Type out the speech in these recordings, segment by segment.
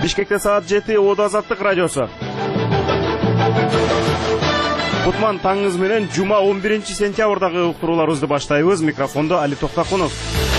Бишкекте саат 7 Ода Азаттык радиосу. Кутман таңыңыз менен жума 11 сентябрдагы уктурууларыбызды баштайбыз. Микрофондо Али Токтакунов.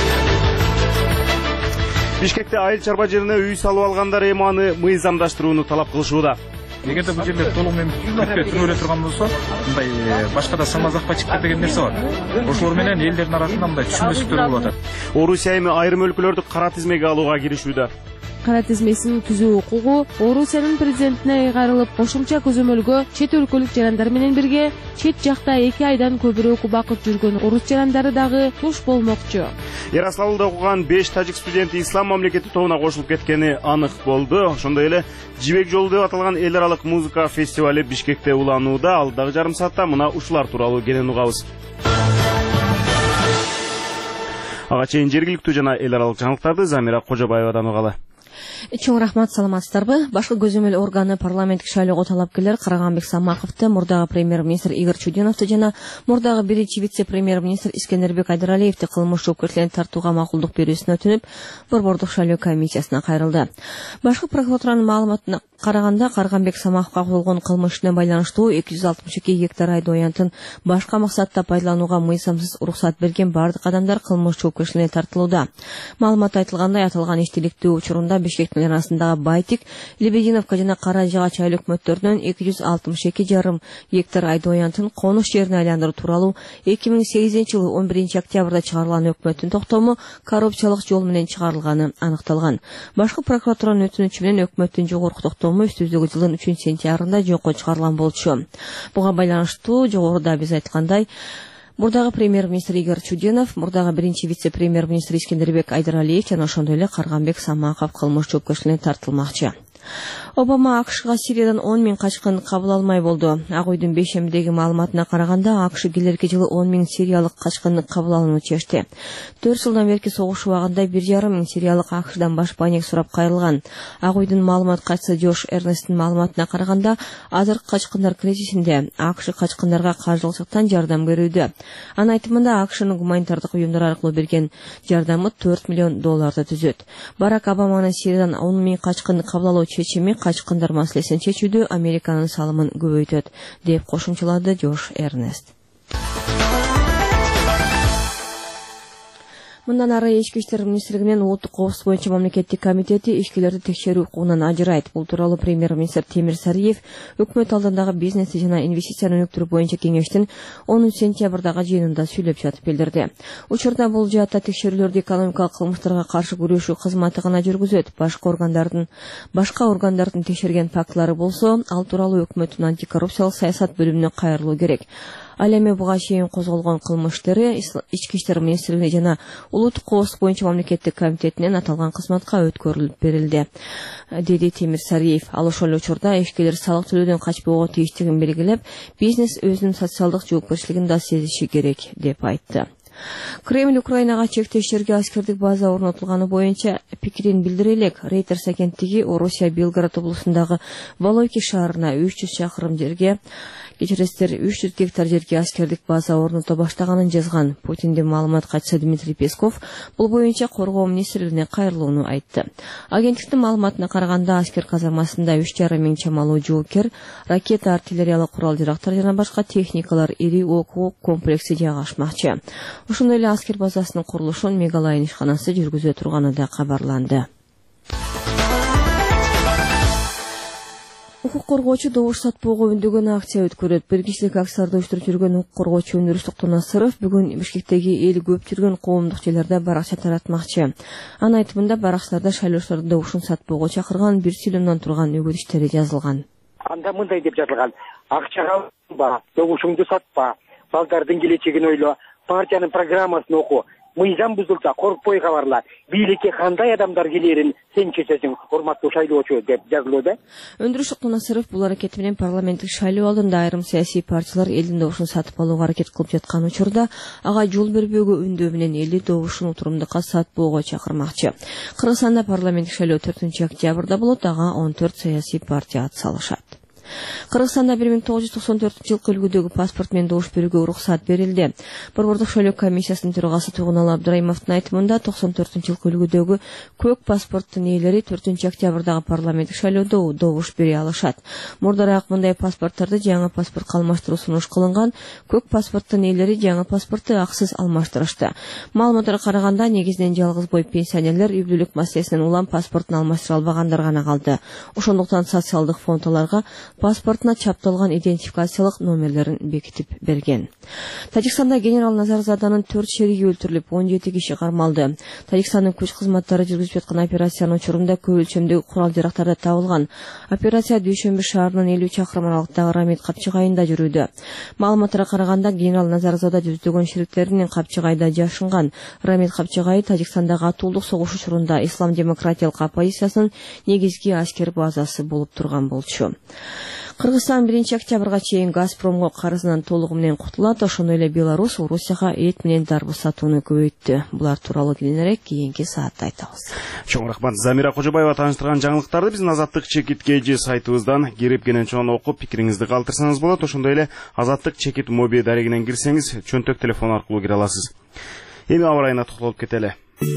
Бишкекте айыл чарба жерине үй салып алгандар эми аны мыйзамдаштырууну талап кылышууда. Эгерде бул жерлер толук менен түзүлө турган болсо, мындай башка да самазакка чыкты деген нерсе бар. Ошолор менен элдердин арасында мындай түшүнбөстүктөр болуп атат. Орусия эми айрым өлкөлөрдү кара тизмеге алууга киришүүдө. Кара тизмесин түзүү укугу Орусиянын президентине кайрылып, кошумча көзөмөлгө чет өлкөлүк жарандар менен бирге чет жакта 2 айдан көбүрөөк убакыт жүргөн орус жарандары дагы туш болмокчу. Ярославлда окуган 5 тажик студенти ислам мамлекети тобуна кошулуп кеткени анык болду. Ошондой эле Жибек жолу деп аталган эл аралык музыка фестивали Бишкекте уланууда. Алдагы жарым саатта мына ушулар тууралуу кенен угабыз. Ага чейин жергиликтүү жана эл аралык жаңылыктарды Замира Кожобаевадан угалы. Чоң рахмат, саламатсыздарбы? Башкы көзөмөл органы парламенттик шайлоого талапкерлер Караганбек Самаковду, мурдагы премьер-министр Игорь Чудиновду жана мурдагы биринчи вице-премьер-министр Искендербек Айдаралиевди кылмыш жоопкерчиликке тартууга макулдук берүүсүн өтүнүп, борбордук шайлоо комиссиясына кайрылды. Башкы прокуратуранын маалыматына караганда, Караганбек Самаковго койгон кылмыш менен байланыштуу 262 гектар айдоо аянтын башка максатта пайдаланууга мыйзамсыз уруксат берген бардык адамдар кылмыш жоопкерчиликке тартылууда. Маалыматта айтылгандай, аталган иштеликтүү учурунда Бишкектин арасындагы Байтик, Лебединовка жана Каражага чайлык өкмөттөрүнөн 262,5 гектар айдоо аянтын конуш жерине айландыруу тууралуу 2008-жылы 11 октябрда чыгарылган өкмөттүн токтому коррупциялык жол менен чыгарылганы аныкталган. Башкы прокуратуранын өтүнүчү менен өкмөттүн жогорку токтому үстүздөгү жылдын 3-сентябрында жокко чыгарылган болчу. Буга байланыштуу жогоруда биз айткандай, мурдагы премьер-министр Игорь Чудинов, мурдагы биринчи вице-премьер-министр Искендербек Айдаралиев жана ошондой эле Караганбек Самаков кылмыш жоопкерчиликке тартылмакчы. Обама АКШга Сириядан 10 000 качкынды кабыл алмай болду. Ак үйдүн бейшембидеги маалыматына караганда, АКШ келерки жылы 10 000 сириялык качкынды кабыл алууну чечти. 4 жылдан берки согуш убагында 1,5 миң сириялык АКШдан баш байнек сурап кайрылган. Ак үйдүн маалымат катчысы Джош Эрнесттин маалыматына караганда, азыркы качкындар кризисинде АКШ качкындарга каржылык жактан жардам берүүдө. Анын айтымында, АКШнын гуманитардык уюмдар аркылуу берген жардамы $4 миллион түзөт. Барак Обаманын Сириядан 10 000 качкынды кабыл алуу чечими качкындар маселесин чечүүдө Американын салымын көбөйтөт, деп кошумчалады Джош Эрнест. Мындан ары Ички иштер министрлигинин улуттук коопсуздук боюнча мамлекеттик комитети ишкерлерди текшерүү укугунан ажырайт. Бул тууралуу премьер-министр Темир Сариев өкмөт алдындагы бизнести жана инвестицияны өнүктүрүү боюнча кеңештин 10 сентябрдагы жыйынында сүйлөп жатып билдирди. Учурда бул жаатта текшерүүлөрдү экономикалык кылмыштарга каршы күрөшүү кызматы гана жүргүзөт. Башка органдардын текшерген фактылары болсо, ал тууралуу өкмөттүн антикоррупциялык саясат бөлүмүнө кайрылуу керек. Ал эми буга чейин козголгон кылмыштары Ички иштер министрлигине жана улуттук коопсуздук боюнча мамлекеттик комитетинен аталган кызматка өткөрүлүп берилди, деди Темир Сариев. Ал ошол учурда ишкерлер салык төлөөдөн качпоого тийиштигин белгилеп, бизнес өзүнүн социалдык жоопкерчилигин да сезиши керек деп айтты. Кремль Украинага чектештерге аскердик база орнотулганы боюнча пикирин билдире элек. Reuters агенттиги Орусия Белгород облусундагы Волойки шаарына 300 чакырым жерге 300 гектар жерге аскердик база орното баштаганын жазган. Путиндин маалымат катчысы Дмитрий Песков бул боюнча коргоо министрлигине кайрылууну айтты. Агенттиктин маалыматына караганда, аскер казармасында 3,5 миң чамалуу жоокер, ракета, артиллериялык курал-жарактар жана башка техникалар, ири окуу комплекси жайгашмакчы. Ошондой эле аскер базасынын курулушун Мегалайн ишканасы жүргүзө турганы да кабарланды. Укук коргоочу добуш сатпоого үндөгөн акция өткөрөт. Бир кишилик акцияларды уюштуруп жүргөн укук коргоочу Өнүрүш Токтонасыров бүгүн Бишкектеги эл көп жүргөн коомдук жерлерде баракча таратмакчы. Анын айтымында, баракчаларда шайлоочулардын добушун сатпоого чакырган бир сүйлөмдөн турган өгөт иштери жазылган. Анда мындай деп жазылган: акчага алба, добушуңду сатпа, балдардын келечегин ойло, партиянын программасын оку, мыйзам бузулса коркпой кабарла, бийликке кандай адамдар келерин сен чечесиң, урматтуу шайлоочу, деп жазылууда. Өндүрүш Токтонасыров бул аракети менен парламенттик шайлоо алдында айрым саясий партиялар элдин добушун сатып алууга аракет кылып жаткан учурда ага жол бербөөгө үндөө менен элди добушун утурумдукка сатпоого чакырмакчы. Кыргызстанда парламенттик шайлоо 4 октябрда болот, ага 14 саясий партия ат салышат. Кыргызстанда 1994 үлгүдөгү паспорт менен добуш берүүгө уруксат берилди. Борбордук шайлоо комиссиясынын төрагасы Тугуналы Абдырайымовдун айтымында 94 үлгүдөгү көк паспорттун ээлери 4 октябрдагы парламенттик шайлоодо добуш бере алышат. Мурдараак мындай паспорттарды жаңы паспортко алмаштыруу сунуш кылынган. Көк паспорттун ээлери жаңы паспортты акысыз алмаштырышты. Маалыматтарга караганда негизинен жалгыз бой пенсионерлер үй бүлөлүк маселесинен улам паспортун алмаштыра албагандар гана калды. Ошондуктан социалдык фонд аларга паспортуна чапталган идентификациялык номерлерин бекитип берген. Тажикстанда генерал Назарзаданын 4 шериги өлтүрүлүп, 17 киши кармалды. Тажикстандын күч кызматтары жүргүзүп жаткан операциянын учурунда көп өлчөмдөгү курал-жарактар табылган. Операция Дүйшөмбү шаарынын 50 чакырым аралыктагы Рамит капчыгайында жүрүүдө. Маалыматтарга караганда генерал Назарзада жүздөгөн шериктери менен капчыгайда жашынган. Рамит капчыгайы Тажикстандагы атуулдук согуш учурунда Ислам демократиялык оппозициясынын негизги аскер базасы болуп турган болчу. Кыргызстан 1 октябрга чейин Газпромго карызынан толугу менен кутулат. Ошондой эле Беларусь Орусияга эт менен дарбы сатууну көбөйттү. Булар тууралуу кийинирээк кийинки саатта айтабыз. Чоң рахмат. Замира Кожобаева тааныштырган жаңылыктарды биздин Азаттык чекит KG сайтыбыздан кирип кенен окуп пикириңизди калтырсаңыз болот. Ошондой эле Азаттык чекит моби дарегинен кирсеңиз чөнтөк телефон аркылуу кире аласыз. Эми аба ырайына токтолуп кетели.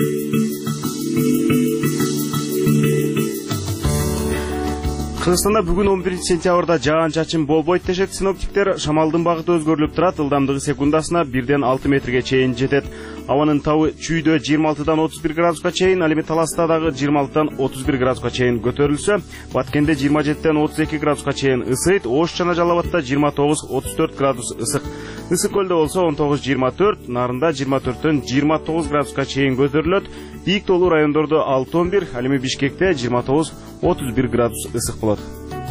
Кыргызстанда бүгүн 11 сентябрда жаан-чачын болбойт дешет синоптиктер. Шамалдын багыты өзгөрүлүп турат. Ылдамдыгы секундасына 1-ден 6 метрге чейин жетет. Абанын табы чүйдө 26-дан 31 градуска чейин, ал эми Таласта дагы 26-дан 31 градуска чейин көтөрүлсө, Баткенде 27-ден 32 градуска чейин ысыйт. Ош жана Жалал Абадта 29-34 градус ысык. Ысык көлдө болсо 19-24, Нарында 24-төн 29 градуска чейин көтөрүлөт. Бийик тоолуу райондордо 6-11, ал эми Бишкекте 29-31 градус ысык болот.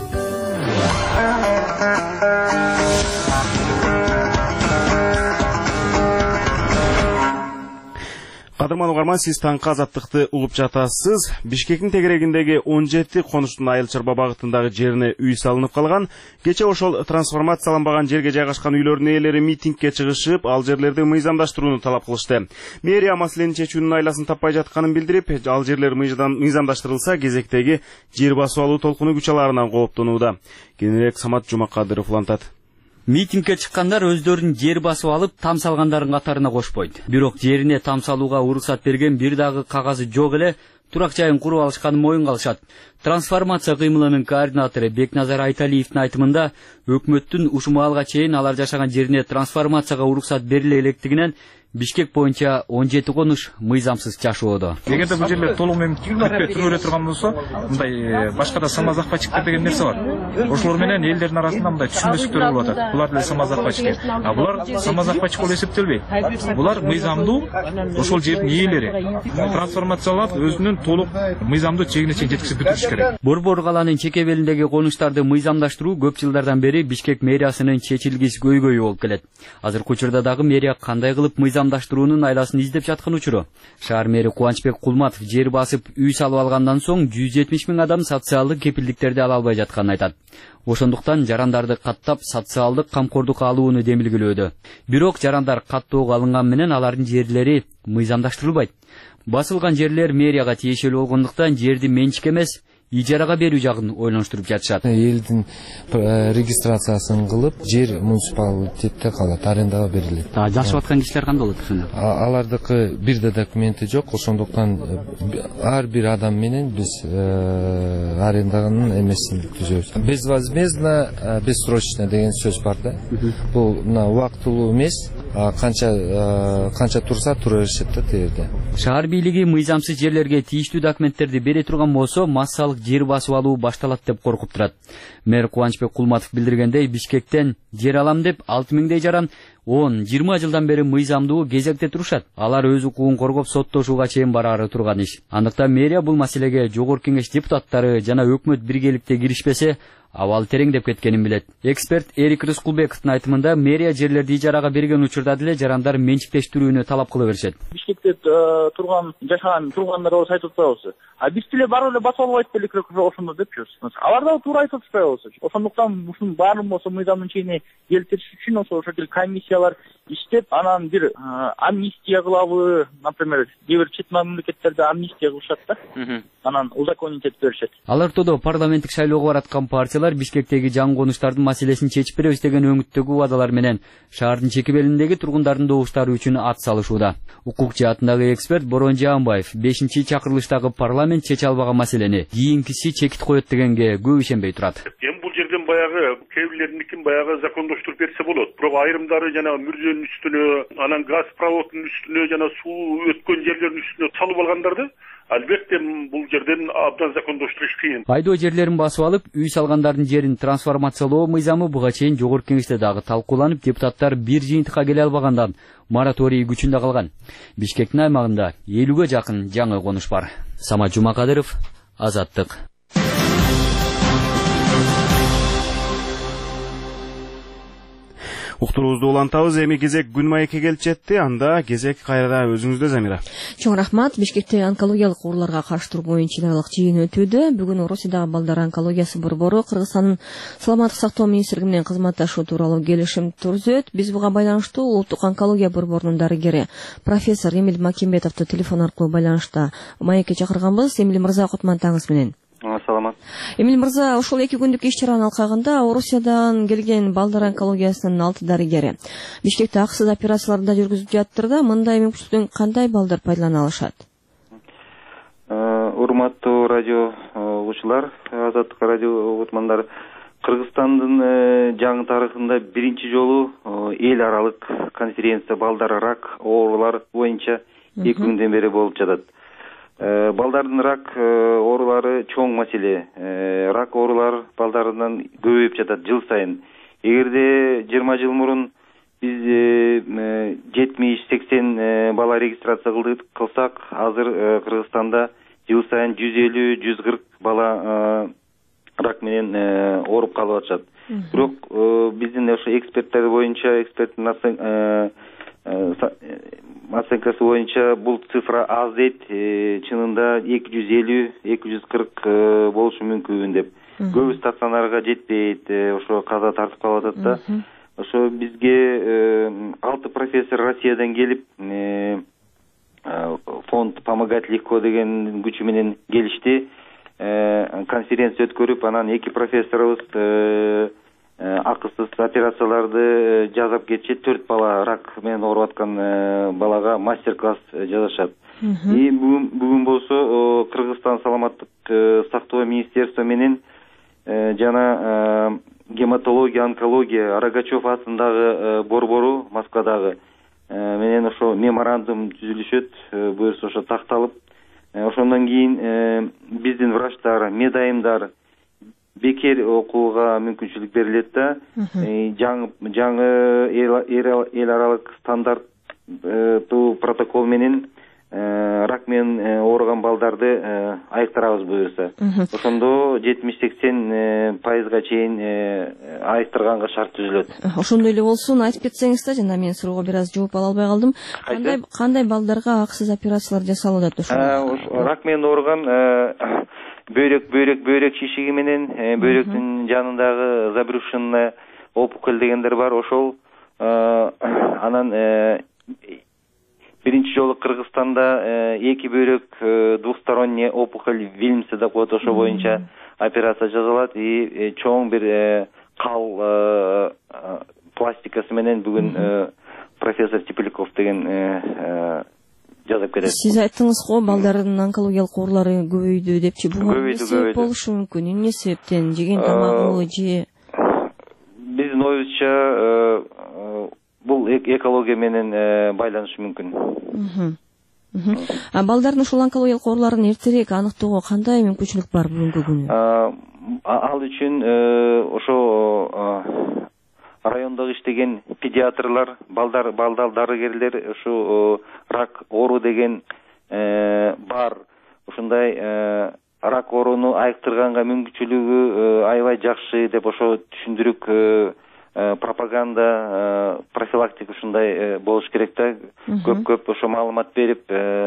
Кадырман угарман, сиз таңкы Азаттыкты угуп жатасыз. Бишкектин тегерегиндеги 17 конуштун Айыл Чарба багытындагы жерине үй салынып калган. Кече ошол трансформацияланбаган жерге жайгашкан үйлөрдүн ээлери митингге чыгышып, ал жерлерди мыйзамдаштырууну талап кылышты. Мэрия маселени чечүүнүн айласын таппай жатканын билдирип, ал жерлер мыйзамдаштырылса, кезектеги жер басып алуу толкуну күч алаарынан кооптонууда. Кененирээк Самат Жумакадыров улантат. Митингге чыккандар өздөрүнүн жер басып алып, там салгандардын катарына кошпойт. Бирок жерине там салууга уруксат берген бир дагы кагазы жок эле турак жайын куруп алышканын моюнга алышат. Трансформация кыймылынын координатору Бекназар Айталиевдин айтымында, өкмөттүн ушул маалга чейин алар жашаган жерине трансформацияга уруксат бериле электигинен Бишкек боюнча 17 конуш мыйзамсыз жашоодо. Эгерде бул жерлер толугу менен бүтүп эле турган болсо, мындай башка да самозахватчиктер деген нерсе бар. Ошолор менен элдердин арасында мындай түшүнбөстүктөр болуп атат. Булар деле самозахватчиктер. А булар самозахватчик болуп эсептелбейт. Булар мыйзамдуу ошол жердин ээлери. Трансформациялап өзүнүн толук мыйзамдуу чегине чейин жеткизип бүтүрүш керек. Борбор калаанын чеке белиндеги конуштарды мыйзамдаштыруу көп жылдардан бери Бишкек мэриясынын чечилгис көйгөйү болуп келет. Азыркы учурда дагы мэрия кандай кылып мыйзамдаштыруунун айласын издеп жаткан учуру. Шаар мэри Кубанычбек Кулматов жер басып үй салып алгандан соң 170 000 адам социалдык кепилдиктерди ала албай жатканын айтат. Ошондуктан жарандарды каттап социалдык камкордук алууну демилгелөөдө. Бирок жарандар каттоого алынган менен алардын жерлери мыйзамдаштырылбайт. Басылган жерлер мэрияга тиешелүү болгондуктан жерди менчик эмес, ижарага берүү жагын ойлонуштуруп жатышат. Элдин регистрациясын кылып, жер муниципалитетте калат, арендага берилет. Жашап аткан кишилер кандай болот ошондо? Алардыкы бир да документи жок, ошондуктан ар бир адам менен биз аренданын эмесин түзөбүз. Безвозмездно, бессрочно деген сөз бар да. Бул убактылуу эмес, канча турса тура беришет да тегерде. Шаар бийлиги мыйзамсыз жерлерге тийиштүү документтерди бере турган болсо, массалык жер басып алуу башталат деп коркуп турат. Мэр Кубанычбек Кулматов билдиргендей, Бишкектен жер алам деп 6000 жаран 10-20 жылдан бери мыйзамдуу кезекте турушат. Алар өз укугун коргоп соттошууга чейин бараары турган иш. Андыктан мэрия бул маселеге Жогорку Кеңеш депутаттары жана өкмөт биргеликте киришпесе, абал тереңдеп кеткенин билет. Эксперт Эрик Рыскулбековдун айтымында, мэрия жерлерди ижарага берген учурда деле жарандар менчиктештирүүнү талап кыла беришет. Бишкекте жашаган тургандар болсо айтып атпайбызбы? Биз деле барып эле басып албайт белек ошондо деп жүрсүз. Алар да туура айтып атпайбызбы? Ошондуктан ушунун баарын болсо мыйзамдын чегине келтириш үчүн ошол комиссия комиссиялар иштеп, анан бир амнистия кылабы, например, кээ бир чет мамлекеттерде амнистия кылышат да. Анан узаконить этип беришет. Ал ортодо парламенттик шайлоого бараткан партиялар Бишкектеги жаңы конуштардын маселесин чечип беребиз деген өңүттөгү убадалар менен шаардын чеки белиндеги тургундардын добуштары үчүн ат салышууда. Укук жаатындагы эксперт Борон Жаанбаев 5-чакырылыштагы парламент чече албаган маселени кийинкиси чекит коет дегенге көп ишенбей турат. Бул жерден баягы кээ бирлеринин баягы закондоштуруп берсе болот. Бирок айрымдары жана мүрзөнүн үстүнө, анан газ проводунун үстүнө жана суу өткөн жерлердин үстүнө салып алгандарды албетте бул жерден абдан закондоштуруш кыйын. Айдоо жерлерин басып алып, үй салгандардын жерин трансформациялоо мыйзамы буга чейин жогорку кеңеште дагы талкууланып, депутаттар бир жыйынтыкка келе албагандан мораторий күчүндө калган. Бишкектин аймагында 50ге жакын жаңы конуш бар. Самат Жумакадыров, Азаттык. Уктуруубузду улантабыз, эми кезек күн маекке келип жетти. Анда кезек кайра өзүңүздө, Замира. Чоң рахмат. Бишкекте онкологиялык ооруларга каршы туруу боюнча чыгарылык жыйын өтүүдө. Бүгүн Орусиядагы балдар онкологиясы борбору Кыргызстандын саламаттык сактоо министрлиги менен кызматташуу тууралуу келишим түзөт. Биз буга байланыштуу улуттук онкология борборунун дарыгери профессор Эмиль Макимбетовду телефон аркылуу байланышта маекке чакырганбыз. Эмиль мырза, кутмандаңыз менен. Саламат. Эмиль мырза, ошол 2 күндүк иш-чаранын алкагында Орусиядан келген балдар онкологиясынын 6 дарыгери Бишкекте акысыз операцияларды жүргүзүп жаттыр да, мындай мүмкүнчүлүктөн кандай балдар пайдалана алышат? Урматтуу радио угуучулар, Азаттык радио угутмандары, Кыргызстандын жаңы тарыхында биринчи жолу эл аралык конференция балдар рак оорулары боюнча 2 күндөн бери болуп жатат. Балдардын рак оорулары чоң маселе. Рак оорулары балдарынан көбөйүп жатат жыл сайын. Эгерде 20 жыл мурун биз 70-80 бала регистрация кылсак, азыр Кыргызстанда жыл сайын 150-140 бала рак менен ооруп калып атышат. Бирок биздин ошо эксперттер боюнча, эксперттин оценкасы боюнча бул цифра аз дейт, чынында 250-240 болушу мүмкүн деп. Көбү стационарга жетпейт, ошо каза тартып калып атат да. Ошо бизге 6 профессор Россиядан келип, фонд «Помогать легко» деген күчү менен келишти. Конференция өткөрүп, анан 2 профессорубуз акысыз операцияларды жазып кетишет. 4 бала рак менен ооруп аткан балага мастер-класс жазышат. Бүгүн болсо Кыргызстан саламаттык сактоо министерство менен жана гематология, онкология Рогачев атындагы борбору Москвадагы менен ошо меморандум түзүлүшөт, буюрса ошо такталып, ошондон кийин биздин врачтар, медайымдар бекер окууга мүмкүнчүлүк берилет да. Жаңы эл аралык стандарттуу протокол менен рак менен ооруган балдарды айыктырабыз буюрса. Ошондо 70-80% чейин айыктырганга шарт түзүлөт. Ошондой эле болсун, айтып кетсеңиз да, жана мен суроого бир аз жооп ала албай калдым. Кандай балдарга акысыз операциялар жасалып атат ошо? Рак менен ооруган бөйрөк шишиги менен бөйрөктүн жанындагы забрюшинная опухоль дегендер бар. Ошол анан биринчи жолу Кыргызстанда 2 бөйрөк двухсторонняя опухоль Вильмса деп коет, ошо боюнча операция жасалат. И чоң бир кал пластикасы менен бүгүн профессор Тепляков деген жазып кетет. Сиз айттыңыз го, балдардын онкологиялык оорулары көбөйдү депчи. Бул эмне себеп болушу мүмкүн? Эмне себептен? Жеген тамагыбы же? Биздин оюбузча бул экология менен байланышы мүмкүн. Балдардын ушул онкологиялык ооруларын эртерээк аныктоого кандай мүмкүнчүлүк бар бүгүнкү күнү? Ал үчүн ошо райондогу иштеген педиатрлар, балдар дарыгерлер ушу рак оору деген бар. Ушундай рак ооруну айыктырганга мүмкүнчүлүгү аябай жакшы деп ошо түшүндүрүк пропаганда, профилактика ушундай болуш керек да. Көп ошо маалымат берип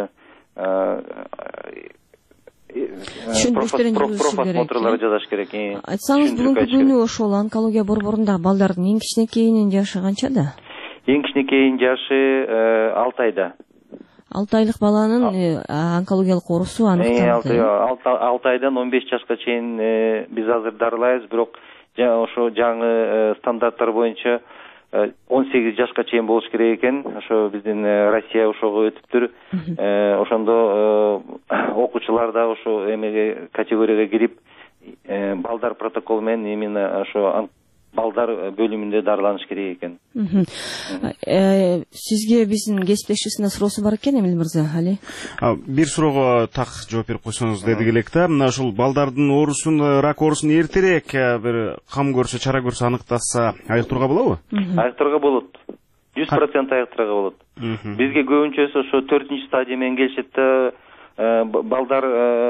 профосмотрлар жасаш керек. Айтсаңыз, бүгүнкү күнү ошол онкология борборунда балдардын эң кичинекейинин жашы канчада? Эң кичинекейинин жашы 6 айда. 6 айлык баланын онкологиялык оорусу аныкталды. 6 айдан 15 жашка чейин биз азыр дарылайбыз, бирок ошо жаңы стандарттар боюнча 18 жашка чейин болуш керек экен. Ошо биздин Россия ошого өтүптүр. Ошондо окуучулар да ошо эмеге категорияга кирип, балдар протокол менен именно ошо балдар бөлүмүндө дарыланыш керек экен. Сизге биздин кесиптешибиздин суроосу бар экен, Эмил мырза, али? Бир суроого так жооп берип койсоңуз дедик элек да. Мына ушул балдардын оорусун, рак оорусун эртерээк бир кам көрсө, чара көрсө аныктаса айыктырууга болобу? Айыктырууга болот. 100% айыктырууга болот. Бизге көбүнчөсү ошо 4-стадия менен келишет да. Балдар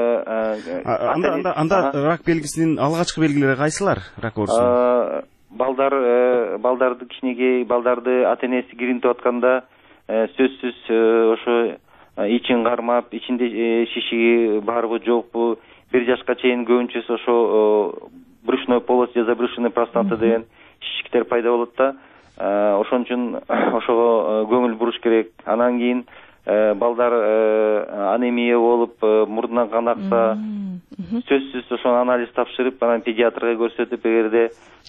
анда рак белгисинин алгачкы белгилери кайсылар? Рак оорусунун балдарды кичинекей балдарды ата-энеси киринтип атканда сөзсүз ошо ичин кармап, ичинде шишиги барбы жокпу, 1 жашка чейин көбүнчөсү ошо брюшной полость, забрюшный простата деген шишиктер пайда болот да. Ошон үчүн ошого көңүл буруш керек. Анан кийин балдар анемия болуп, мурдунан кан акса, сөзсүз ошон анализ тапшырып, анан педиатрга көрсөтүп, эгерде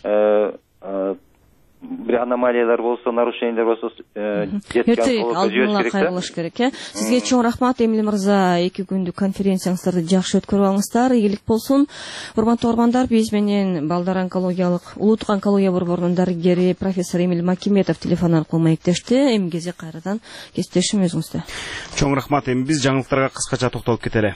бир аномалиялар болсо, нарушениялар болсо, детский онкологко жибериш кайрылыш керек. Сизге чоң рахмат, Эмил мырза. 2 күндүк конференцияңыздарды жакшы өткөрүп алыңыздар. Ийгилик болсун. Урматтуу угармандар, биз менен балдар онкологиялык улуттук онкология борборунун дарыгери профессор Эмил Макиметов телефон аркылуу маектешти. Эми кези кайрадан кесиптешим өзүңүздө. Чоң рахмат. Эми биз жаңылыктарга кыскача токтолуп кетели.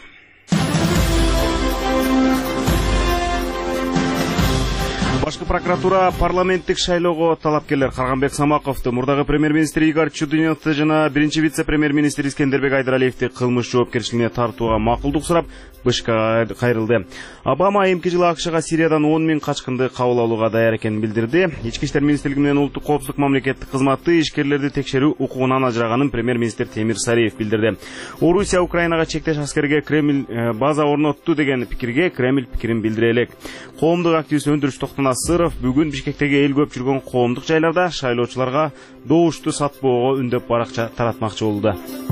Башкы прокуратура парламенттик шайлоого талапкерлер Карганбек Самаковду, мурдагы премьер-министр Игорь Чудиновду жана биринчи вице-премьер-министр Искендербек Айдаралиевди кылмыш жоопкерчилигине тартууга макулдук сурап, БШКга кайрылды. Обама эмки жылы АКШга Сириядан 10 000 качкынды кабыл алууга даяр экенин билдирди. Ички иштер министрлиги менен улуттук коопсуздук мамлекеттик кызматы ишкерлерди текшерүү укугунан ажыраганын премьер-министр Темир Сариев билдирди. Орусия Украинага чектеш аскерге Кремль база орнотту деген пикирге Кремль пикирин билдире элек. Коомдук активист Өндүрүш Токтон Сыров бүгүн Бишкектеги эл көп жүргөн коомдук жайларда шайлоочуларга добушту сатпоого үндөп баракча таратмакчы болду.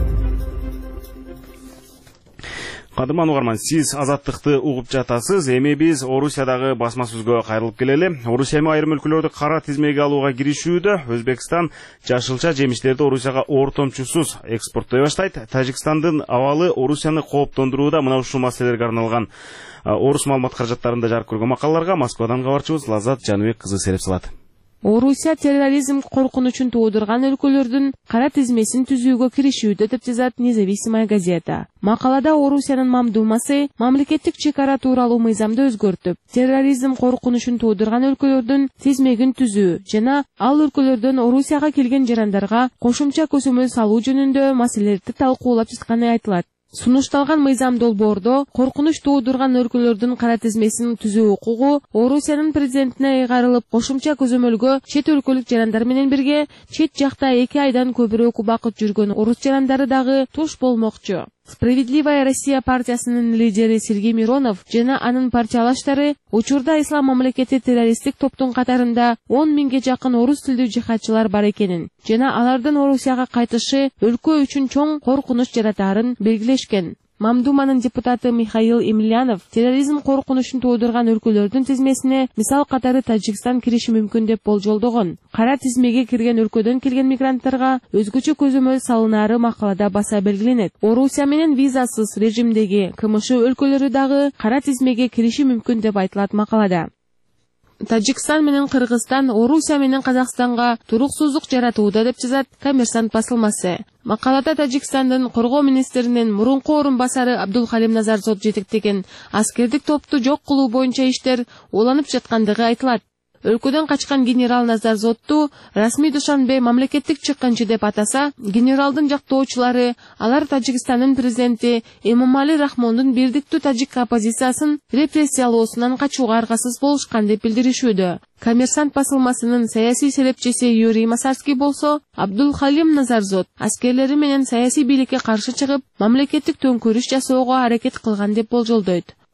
Кадырман угарман, сиз азаттыкты угуп жатасыз. Эми биз Орусиядагы басма сөзгө кайрылып келели. Орусия айрым өлкөлөрдү кара тизмеге алууга киришүүдө. Өзбекстан жашылча жемиштерди Орусияга ортомчусуз экспорттой баштайт. Тажикстандын абалы Орусияны кооптондурууда. Мына ушул маселелерге арналган орус маалымат каражаттарында жарык көргөн макалаларга Москвадан кабарчыбыз Лазат Жаныбек кызы сереп салат. Орусия терроризм коркунучун туудурган өлкөлөрдүн кара тизмесин түзүүгө киришүүдө деп жазат Независимая газета. Макалада Орусиянын мамдумасы мамлекеттик чек ара тууралуу мыйзамды өзгөртүп, терроризм коркунучун туудурган өлкөлөрдүн тизмегин түзүү жана ал өлкөлөрдөн Орусияга келген жарандарга кошумча көзөмөл салуу жөнүндө маселелерди талкуулап жатканы айтылат. Сунушталган мыйзам долбоордо коркунуч туудурган өлкөлөрдүн кара тизмесин түзүү укугу Орусиянын президентине ыйгарылып, кошумча көзөмөлгө чет өлкөлүк жарандар менен бирге чет жакта 2 айдан көбүрөөк убакыт жүргөн орус жарандары дагы туш болмокчу. Справедливая Россия партиясынын лидери Сергей Миронов жана анын партиялаштары учурда ислам мамлекети террористтик топтун катарында 10 000ге жакын орус тилдүү жихадчылар бар экенин жана алардын Орусияга кайтышы өлкө үчүн чоң коркунуч жаратаарын белгилешкен. Мамдуманын депутаты Михаил Емельянов терроризм коркунучун туудурган өлкөлөрдүн тизмесине мисал катары Тажикстан кириши мүмкүн деп болжолдогон. Кара тизмеге кирген өлкөдөн келген мигранттарга өзгөчө көзөмөл салынаары макалада баса белгиленет. Орусия менен визасыз режимдеги КМШ өлкөлөрү дагы кара тизмеге кириши мүмкүн деп айтылат макалада. Тажикстан менен Кыргызстан Орусия менен Казакстанга туруксуздук жаратууда деп жазат Коммерсант басылмасы. Макалада Тажикстандын коргоо министринин мурунку орун басары Абдулхалим Назарзод жетектеген аскердик топту жок кылуу боюнча иштер уланып жаткандыгы айтылат. Өлкөдөн качкан генерал Назарзодду расмий Душанбе мамлекеттик чыккынчы деп атаса, генералдын жактоочулары алар Тажикстандын президенти Эмомали Рахмондун бирдиктүү тажик оппозициясын репрессиялоосунан качууга аргасыз болушкан деп билдиришүүдө. Коммерсант басылмасынын саясий селепчиси Юрий Масарский болсо, Абдулхалим Назарзод аскерлери менен саясий бийликке каршы чыгып, мамлекеттик төңкөрүш жасоого аракет кылган деп болжолдойт.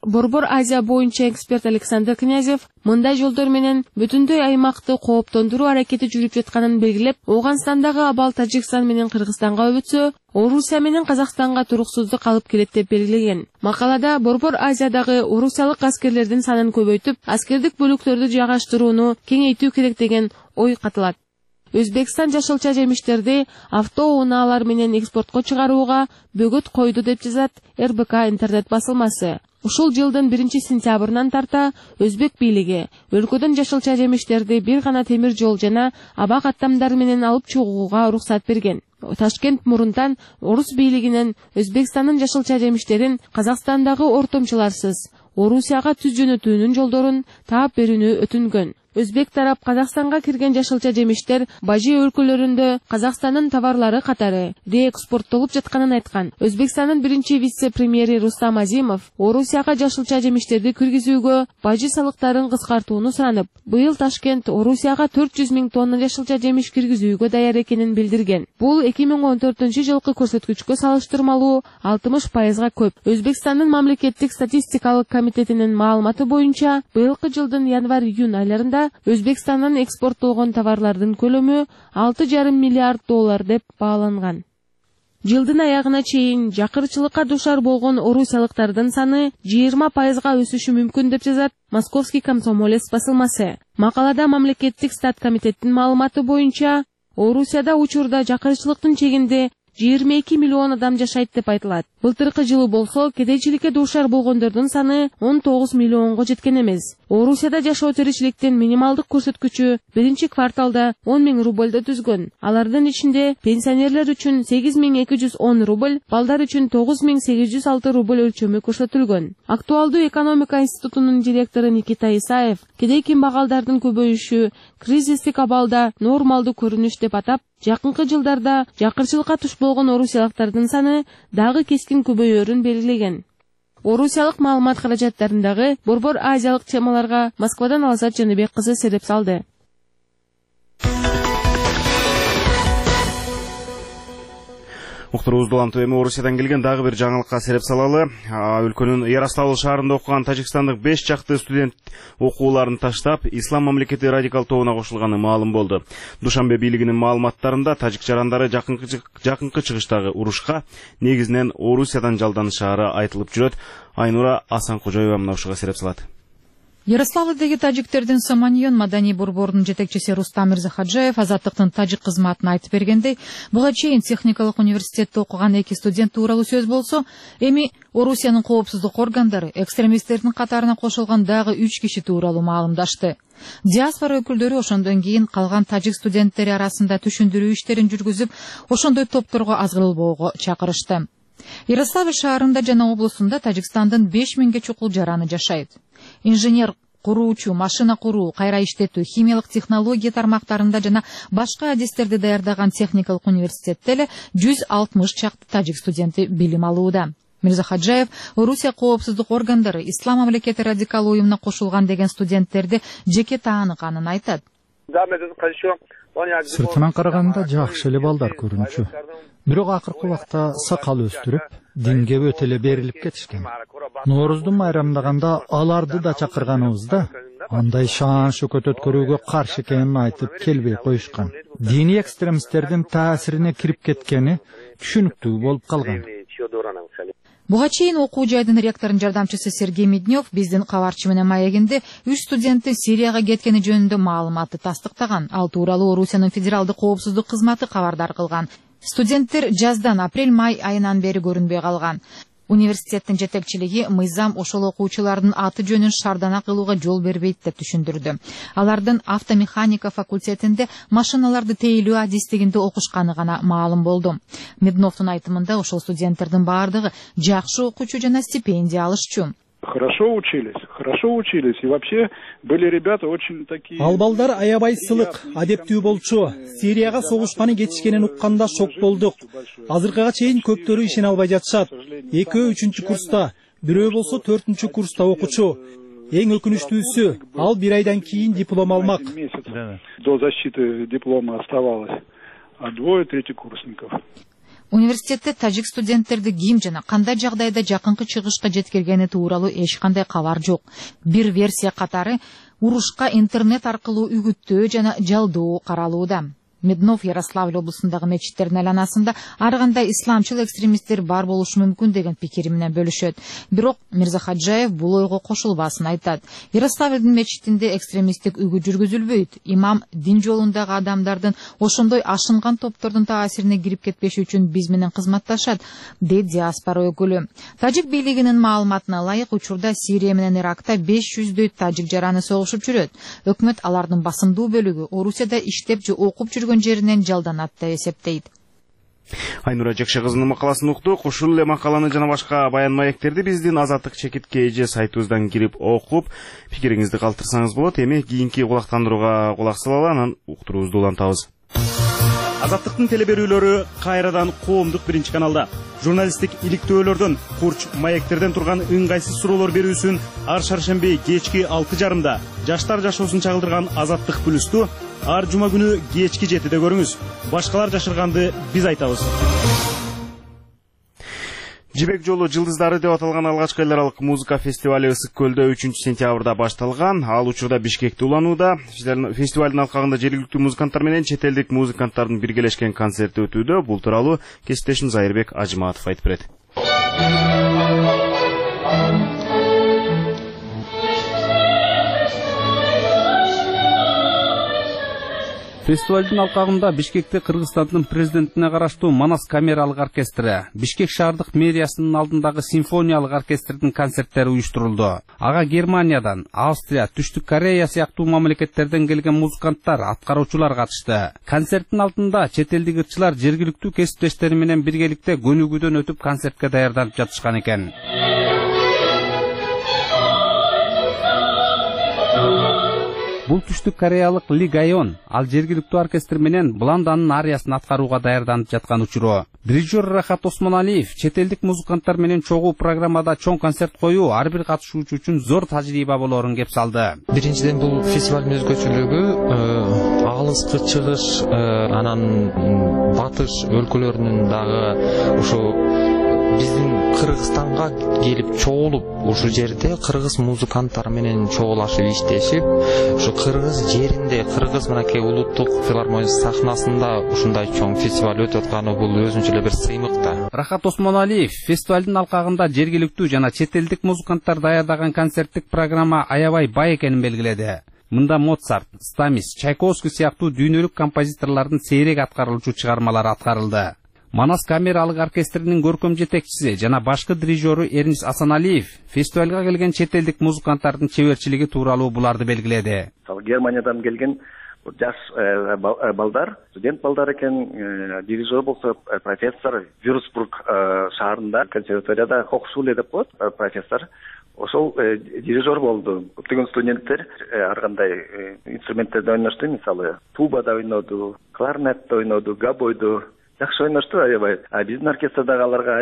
Борбор Азия боюнча эксперт Александр Князев мындай жолдор менен бүтүндөй аймакты кооптондуруу аракети жүрүп жатканын белгилеп, Ооганстандагы абал Тажикстан менен Кыргызстанга өтсө, Орусия менен Казакстанга туруксуздук алып келет деп белгилеген. Макалада Борбор Азиядагы орусиялык аскерлердин санын көбөйтүп, аскердик бөлүктөрдү жайгаштырууну кеңейтүү керек деген ой катылат. Өзбекстан жашылча жемиштерди автоунаалар менен экспортко чыгарууга бөгөт койду деп жазат РБК интернет басылмасы. Ушул жылдын 1-сентябрынан тарта Өзбек бийлиги өлкөдөн жашылча жемиштерди бир гана темир жол жана аба каттамдары менен алып чыгууга уруксат берген. Ташкент мурунтан орус бийлигинен Өзбекстандын жашылча жемиштерин Казакстандагы ортомчуларсыз Орусияга түз жөнөтүүнүн жолдорун таап берүүнү өтүнгөн. Өзбек тарап Казакстанга кирген жашылча жемиштер бажы өлкөлөрүндө Казакстандын товарлары катары реэкспорттолуп жатканын айткан. Өзбекстандын биринчи вице-премьери Рустам Азимов Орусияга жашылча жемиштерди киргизүүгө бажы салыктарын кыскартууну суранып, быйыл Ташкент Орусияга 400 000 тонна жашылча жемиш киргизүүгө даяр экенин билдирген. Бул 2014-жылкы көрсөткүчкө салыштырмалуу 60%га көп. Өзбекстандын мамлекеттик статистикалык комитетинин маалыматы боюнча, быйылкы жылдын январь-июнь айларында Өзбекстандан экспорттолгон товарлардын көлөмү $6,5 миллиард деп бааланган. Жылдын аягына чейин жакырчылыкка душар болгон орусиялыктардын саны 20%га өсүшү мүмкүн деп жазат Московский комсомолец басылмасы. Макалада мамлекеттик стат комитеттин маалыматы боюнча, Орусияда учурда жакырчылыктын чегинде 22 миллион адам жашайт деп айтылат. Былтыркы жылы болсо, кедейчиликке дуушар болгондордун саны 19 миллионго жеткен эмес. Орусияда жашоо тиричиликтин минималдык көрсөткүчү биринчи кварталда 10 000 рубльды түзгөн. Алардын ичинде пенсионерлер үчүн 8210 рубль, балдар үчүн 9806 рубль өлчөмү көрсөтүлгөн. Актуалдуу экономика институтунун директору Никита Исаев кедей кимбагалдардын көбөйүшү кризистик абалда нормалдуу көрүнүш деп атап, жакынкы жылдарда жакырчылыкка туш болгон орусиялыктардын саны дагы кескин көбөйөрүн белгилеген. Орусиялык маалымат каражаттарындагы борбор азиялык темаларга Москвадан Алсат Жаныбек кызы сереп салды. Уктуруубузду улантып эми Орусиядан келген дагы бир жаңылыкка сереп салалы. Өлкөнүн Ярославль шаарында окуган тажикстандык 5 жакты студент окууларын таштап, Ислам мамлекети радикал тобуна кошулганы маалым болду. Душанбе бийлигинин маалыматтарында тажик жарандары жакынкы чыгыштагы урушка негизинен Орусиядан жалданышаары айтылып жүрөт. Айнура Асанкожоева мына ушуга сереп салат. Ярославлдеги тажиктердин Саманьон маданий борборунун жетекчиси Рустам Мирзахаджаев азаттыктын тажик кызматын айтып бергендей, буга чейин техникалык университетте окуган 2 студент тууралуу сөз болсо, эми Орусиянын коопсуздук органдары экстремисттердин катарына кошулган дагы 3 киши тууралуу маалымдашты. Диаспора өкүлдөрү ошондон кийин калган тажик студенттери арасында түшүндүрүү иштерин жүргүзүп, ошондой топторго азгырылбоого чакырышты. Ярославль шаарында жана облусунда Тажикстандын 5000ге чукул жараны жашайт. Инженер, куруучу, машина куруу, кайра иштетүү, химиялык технология тармактарында жана башка адистерди даярдаган техникалык университетте эле 160 чакты тажик студенти билим алууда. Мирзахаджаев Орусия коопсуздук органдары Ислам мамлекети радикал уюмуна кошулган деген студенттерди жеке тааныканын айтат. Сыртынан караганда жакшы эле балдар көрүнчү. Бирок акыркы убакта сакал өстүрүп, динге өтө эле берилип кетишкен. Норуздун майрамдаганда аларды да чакырганыбызда андай шаан шөкөт өткөрүүгө каршы экенин айтып келбей коюшкан. Диний экстремисттердин таасирине кирип кеткени түшүнүктүү болуп калган. Буга чейин окуу жайдын ректорунун жардамчысы Сергей Меднев биздин кабарчы менен маегинде 3 студенттин Сирияга кеткени жөнүндө маалыматты тастыктаган. Ал тууралуу Орусиянын федералдык коопсуздук кызматы кабардар кылган. Студенттер жаздан апрель-май айынан бери көрүнбөй калган. Университеттин жетекчилиги мыйзам ошол окуучулардын аты жөнүн шардана кылууга жол бербейт деп түшүндүрдү. Алардын автомеханика факультетинде машиналарды тейлөө адистигинде окушканы гана маалым болду. Медновдун айтымында ошол студенттердин баардыгы жакшы окуучу жана стипендия алышчу. Хорошо учились, и вообще были ребята очень такие... Ал балдар аябай сылык, адептүү болчу. Сирияга согушканы кетишкенин укканда шок болдук. Азыркыга чейин көптөрү ишене албай жатышат. 2-3 курста, бирөө болсо 4 курста окучу. Эң өкүнүчтүүсү, ал 1 айдан кийин диплом алмак. До защиты диплома оставалось, а 2 третьекурсников. Университетте тажик студенттерди ким жана кандай жагдайда жакынкы чыгышка жеткиргени тууралуу эч кандай кабар жок. Бир версия катары урушка интернет аркылуу үгүттөө жана жалдоо каралууда. Меднов Ярославль облусундагы мечиттердин айланасында ар кандай исламчыл экстремисттер бар болушу мүмкүн деген пикири менен бөлүшөт. Бирок Мирзахаджаев бул ойго кошулбасын айтат. Ярославльдин мечитинде экстремисттик үгүт жүргүзүлбөйт. Имам дин жолундагы адамдардын ошондой ашынган топтордун таасирине кирип кетпеши үчүн биз менен кызматташат, дейт диаспора өкүлү. Тажик бийлигинин маалыматына ылайык, учурда Сирия менен Иракта 500дөй тажик жараны согушуп жүрөт. Өкмөт алардын басымдуу бөлүгү Орусияда иштеп же окуп жүргөн жеринен жалданат деп эсептейт. Айнура Жекше кызынын макаласын уктук. Ушул эле макаланы жана башка баян маектерди биздин Азаттык чекитке эже сайтыбыздан кирип окуп, пикириңизди калтырсаңыз болот. Эми кийинки кулактандырууга кулак салалы, анан уктуруубузду улантабыз. Азаттыктын телеберүүлөрү кайрадан коомдук биринчи каналда. Журналисттик иликтөөлөрдөн, курч маектерден турган ыңгайсыз суроолор берүүсүн ар шаршемби кечки 6:30 жаштар жашоосун чагылдырган Азаттык плюсту ар жума күнү кечки 7-де көрүңүз. Башкалар жашырганды биз айтабыз. Жибек жолу жылдыздары деп аталган алгачкы эл аралык музыка фестивале Ысык көлдө 3-сентябрда башталган. Ал учурда Бишкекте уланууда. Фестивалдын алкагында жергиликтүү музыканттар менен чет элдик музыканттардын биргелешкен концерти өтүүдө. Бул тууралуу кесиптешим Зайырбек Ажыматов айтып берет. Фестивалдын алкагында Бишкекте Кыргызстандын президентине караштуу Манас камералык оркестри, Бишкек шаардык мэриясынын алдындагы симфониялык оркестрдин концерттери уюштурулду. Ага Германиядан, Австрия, Түштүк Корея сыяктуу мамлекеттерден келген музыканттар, аткаруучулар катышты. Концерттин алдында чет элдик ырчылар жергиликтүү кесиптештери менен биргеликте көнүгүүдөн өтүп концертке даярданып жатышкан экен. Бул Түштүк Кореялык Ли Гайон, ал жергиликтүү оркестр менен Бланданын ариясын аткарууга даярданып жаткан учуру. Дирижер Рахат Осмоналиев чет элдик музыканттар менен чогуу программада чоң концерт коюу ар бир катышуучу үчүн зор тажрыйба болоорун кеп салды. Биринчиден бул фестивалдын өзгөчөлүгү алыскы чыгыш, анан батыш өлкөлөрүнүн дагы ушу биздин Кыргызстанга келип чогулуп, ушу жерде кыргыз музыканттар менен чогулашып иштешип, ушу кыргыз жеринде, кыргыз мынакей улуттук филармония сахнасында ушундай чоң фестиваль өтүп атканы бул өзүнчө эле бир сыймык да. Рахат Осмоналиев фестивалдын алкагында жергиликтүү жана чет элдик музыканттар даярдаган концерттик программа аябай бай экенин белгиледи. Мында Моцарт, Стамис, Чайковский сыяктуу дүйнөлүк композиторлордун сейрек аткарылуучу чыгармалары аткарылды. Манас камералык оркестринин көркөм жетекчиси жана башкы дирижеру Эрнис Асаналиев фестивалга келген чет элдик музыканттардын чеберчилиги тууралуу буларды белгиледи. Германиядан келген жаш балдар, студент балдар экен, дирижер болсо профессор Вюрцбург шаарында консерваторияда Хохшуле деп коет профессор. Ошол дирижер болду. Көптөгөн студенттер ар кандай инструменттерди ойношту, мисалы тубада ойноду, кларнетте ойноду, габойду. Жакшы ойношту аябай. Биздин оркестрдагы аларга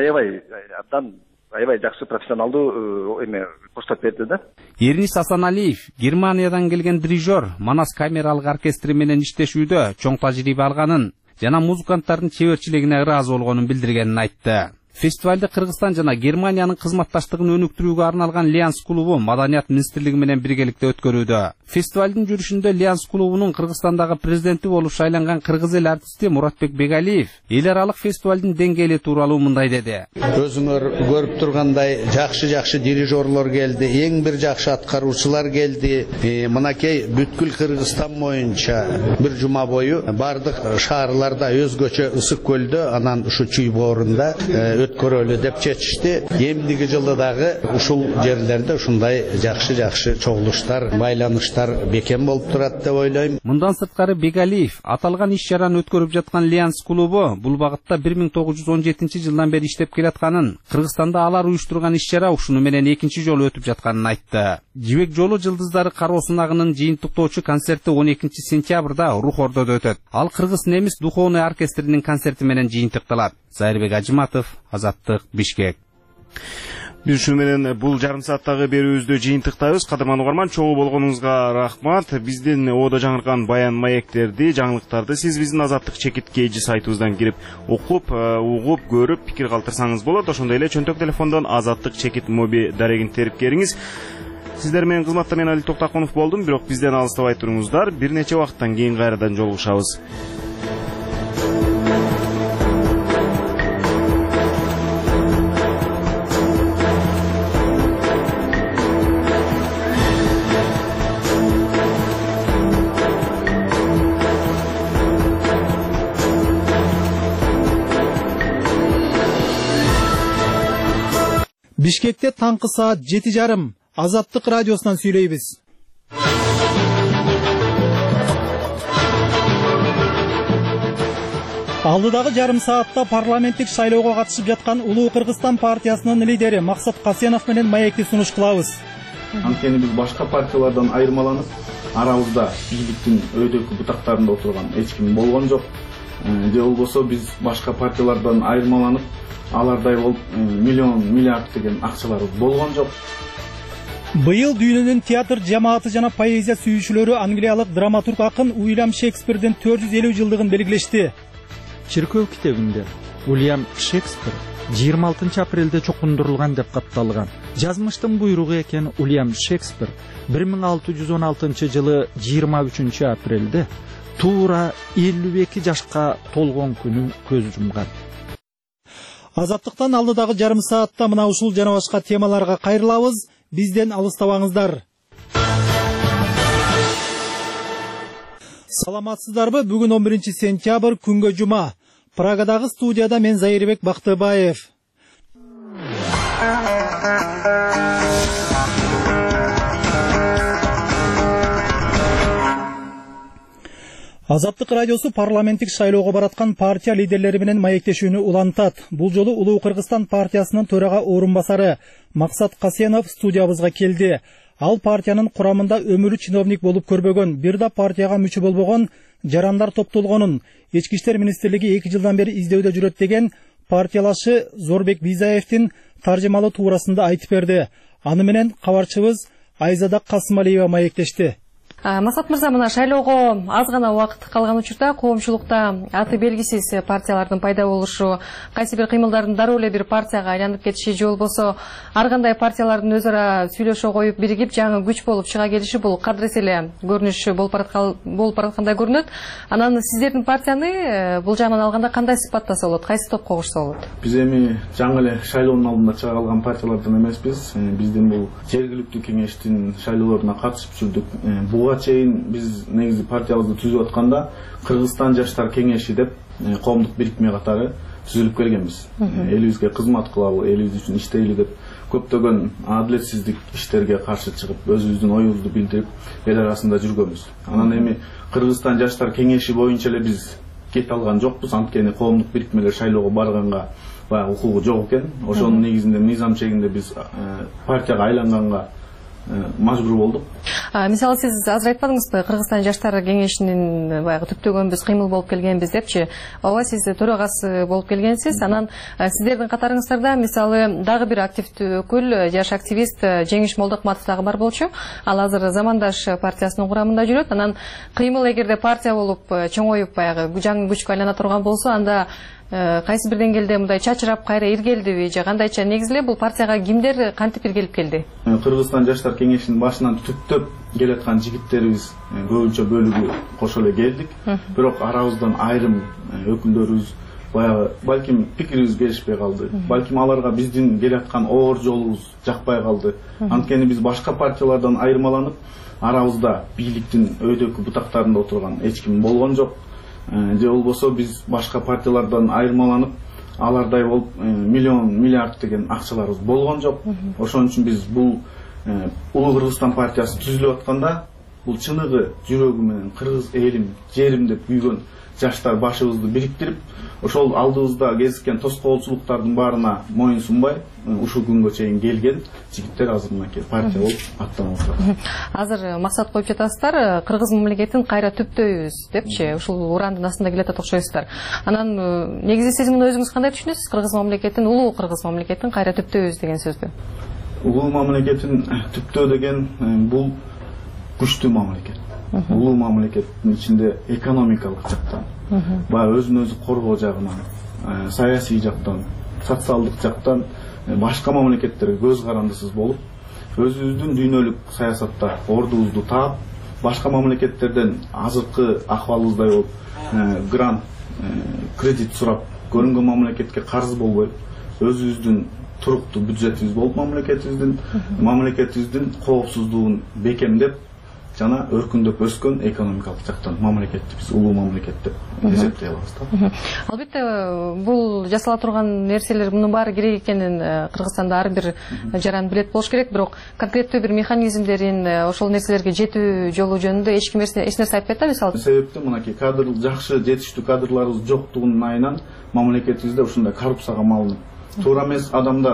аябай жакшы профессионалдуу эме коштоп берди да. Эрнис Асаналиев Германиядан келген дирижер Манас камералык оркестри менен иштешүүдө чоң тажрыйба алганын жана музыканттардын чеберчилигине ыраазы болгонун билдиргенин айтты. Фестивалды Кыргызстан жана Германиянын кызматташтыгын өнүктүрүүгө арналган Лианс клубу Маданият министрлиги менен биргеликте өткөрүүдө. Фестивалдын жүрүшүндө Лианс клубунун Кыргызстандагы президенти болуп шайланган кыргыз эл артисти Муратбек Бегалиев эл аралык фестивалдын деңгээли тууралуу мындай деди. Өзүңөр көрүп тургандай жакшы дирижерлор келди, эң бир жакшы аткаруучулар келди. Мынакей бүткүл Кыргызстан боюнча бир жума бою бардык шаарларда өзгөчө Ысык көлдө, анан ушу Чүй боорунда өткөрөлү деп чечишти. Эмдиги жылы дагы ушул жерлерде ушундай жакшы чогулуштар, байланыштар бекем болуп турат деп ойлойм. Мындан сырткары Бегалиев аталган иш-чараны өткөрүп жаткан Лианс клубу бул багытта 1917-жылдан бери иштеп келатканын, Кыргызстанда алар уюштурган иш-чара ушуну менен экинчи жолу өтүп жатканын айтты. Жибек жолу жылдыздары кароосунагынын жыйынтыктоочу концерти 12-сентябрда Рухордодо өтөт. Ал кыргыз-немис духовный оркестринин концерти менен жыйынтыкталат. Зайырбек Ажыматов, Азаттык, Бишкек. Биз ушу менен бул жарым сааттагы берүүбүздү жыйынтыктайбыз. Кадырман угарман, чогуу болгонуңузга рахмат. Биздин Оодо жаңыркан баян маектерди, жаңылыктарды сиз биздин Азаттык чекит KG сайтыбыздан кирип окуп, угуп, көрүп, пикир калтырсаңыз болот. Ошондой эле чөнтөк телефондон Азаттык чекит моби дарегин терип келиңиз. Сиздер менен кызматта мен Али Токтакунов болдум, бирок бизден алыстабай туруңуздар. Бир нече убакыттан кийин кайрадан жолугушабыз. Бишкекте таңкы саат 7:30 Азаттык радиосунан сүйлөйбүз. Алдыдагы жарым саатта парламенттик шайлоого катышып жаткан Улуу Кыргызстан партиясынын лидери Максат Касенов менен маекти сунуш кылабыз. Анткени биз башка партиялардан айырмаланып, арабызда бийликтин өйдөкү бутактарында отурган эч ким болгон жок. Же болбосо биз башка партиялардан айырмаланып, алардай болуп миллион миллиард деген акчалар болгон жок. Быйыл дүйнөнүн театр жамааты жана поэзия сүйүүчүлөрү англиялык драматург акын Уильям Шекспирдин 450 жылдыгын белгилешти. Чиркөө китебинде Уильям Шекспир 26 апрелде чокундурулган деп катталган. Жазмыштын буйругу экен Уильям Шекспир 1616 жылы 23 апрелде туура 52 жашка толгон күнү көз жумган. Азаттыктан алдыдагы жарым саатта мына ушул жана башка темаларга кайрылабыз. Бизден алыстабаңыздар. Саламатсыздарбы? Бүгүн 11 сентябрь күнгө жума. Прагадагы студияда мен Зайырбек Бактыбаев. Азаттык радиосу парламенттик шайлоого бараткан партия лидерлери менен маектешүүнү улантат. Бул жолу Улуу Кыргызстан партиясынын төрага орун басары Максат Касенов студиябызга келди. Ал партиянын курамында өмүрү чиновник болуп көрбөгөн, бир да партияга мүчө болбогон жарандар топтолгонун, Ички иштер министрлиги 2 жылдан бери издөөдө жүрөт деген партиялашы Зорбек Бизаевдин таржымалы туурасында айтып берди. Аны менен кабарчыбыз Айзада Касымалиева маектешти. Масат мырза, мына шайлоого аз гана убакыт калган учурда коомчулукта аты белгисиз партиялардын пайда болушу, кайсы бир кыймылдардын дароо эле бир партияга айланып кетиши же болбосо ар кандай партиялардын өз ара сүйлөшө коюп биригип жаңы күч болуп чыга келиши бул кадырес эле көрүнүш болуп бараткандай көрүнөт. Анан сиздердин партияны бул жагынан алганда кандай сыпаттаса болот, кайсы топко кошсо болот? Биз эми жаңы эле шайлоонун алдында чыга калган партиялардан эмеспиз. Биздин бул жергиликтүү кеңештин шайлоолоруна катышып жүрдүк. Чейин биз негизи партиябызды түзүп атканда Кыргызстан жаштар кеңеши деп коомдук бирикме катары түзүлүп келгенбиз. Элибизге кызмат кылалы, элибиз үчүн иштейли деп көптөгөн адилетсиздик иштерге каршы чыгып, өзүбүздүн оюбузду билдирип, эл арасында жүргөнбүз. Анан эми Кыргызстан жаштар кеңеши боюнча эле биз кете алган жокпуз, анткени коомдук бирикмелер шайлоого барганга баягы укугу жок экен. Ошонун негизинде мыйзам чегинде биз партияга айланганга мажбур болдук. Мисалы сиз азыр айтпадыңызбы, Кыргызстан жаштар кеңешинин баягы түптөгөнбүз, кыймыл болуп келгенбиз депчи. Ооба, сиз төрагасы болуп келгенсиз. Анан сиздердин катарыңыздарда мисалы дагы бир активдүү өкүл, жаш активист Жеңиш Молдокматов дагы бар болчу. Ал азыр Замандаш партиясынын курамында жүрөт. Анан кыймыл эгерде партия болуп чоңоюп баягы жаңы күчкө айлана турган болсо, анда кайсы бир деңгээлде мындай чачырап кайра иргелдиби же кандайча? Негизи эле бул партияга кимдер кантип иргелип келди? Кыргызстан жаштар кеңешинин башынан түптөп келаткан жигиттерибиз көбүнчө бөлүгү кошо эле келдик. Бирок арабыздан айрым өкүлдөрүбүз баягы балким пикирибиз келишпей калды. Балким аларга биздин келаткан оор жолубуз жакпай калды. Анткени биз башка партиялардан айырмаланып, арабызда бийликтин өйдөкү бутактарында отурган эч ким болгон жок. Же болбосо биз башка партиялардан айырмаланып, алардай болуп миллион миллиард деген акчаларыбыз болгон жок. Ошон үчүн биз бул Улуу Кыргызстан партиясы түзүлүп атканда бул чыныгы жүрөгү менен кыргыз элим жерим деп күйгөн жаштар башыбызды бириктирип ошол алдыбызда кезиккен тоскоолчулуктардын баарына моюн сунбай ушул күнгө чейин келген жигиттер азыр мынакей партия болуп аттанып отурат. Азыр максат коюп жатасыздар, кыргыз мамлекетин кайра түптөйбүз депчи, ушул урандын астында келатат окшойсуздар. Анан негизи сиз муну өзүңүз кандай түшүнөсүз? Кыргыз мамлекетин, улуу кыргыз мамлекетин кайра түптөйбүз деген сөздү. Улуу мамлекетин түптөө деген бул күчтүү мамлекет. Улуу мамлекеттин ичинде экономикалык жактан, баягы өзүн өзү коргоо жагынан, саясий жактан, социалдык жактан башка мамлекеттерге көз карандысыз болуп, өзүбүздүн дүйнөлүк саясатта ордубузду таап, башка мамлекеттерден азыркы акыбалыбыздай болуп, грант, кредит сурап көрүнгөн мамлекетке карыз болбой, өзүбүздүн туруктуу бюджетибиз болуп мамлекетибиздин коопсуздугун бекемдеп жана өркүндөп өскөн экономикалык жактан мамлекетти биз улуу мамлекет деп эсептей алабыз да. Албетте бул жасала турган нерселер мунун баары керек экенин Кыргызстанда ар бир жаран билет болуш керек, бирок конкреттүү бир механизмдерин ошол нерселерге жетүү жолу жөнүндө эч нерсе айтпайт да, мисалы. Себепти мынакей жакшы жетиштүү кадрларыбыз жоктугунун айынан мамлекетибизде ушундай коррупцияга малынып, туура эмес адамдар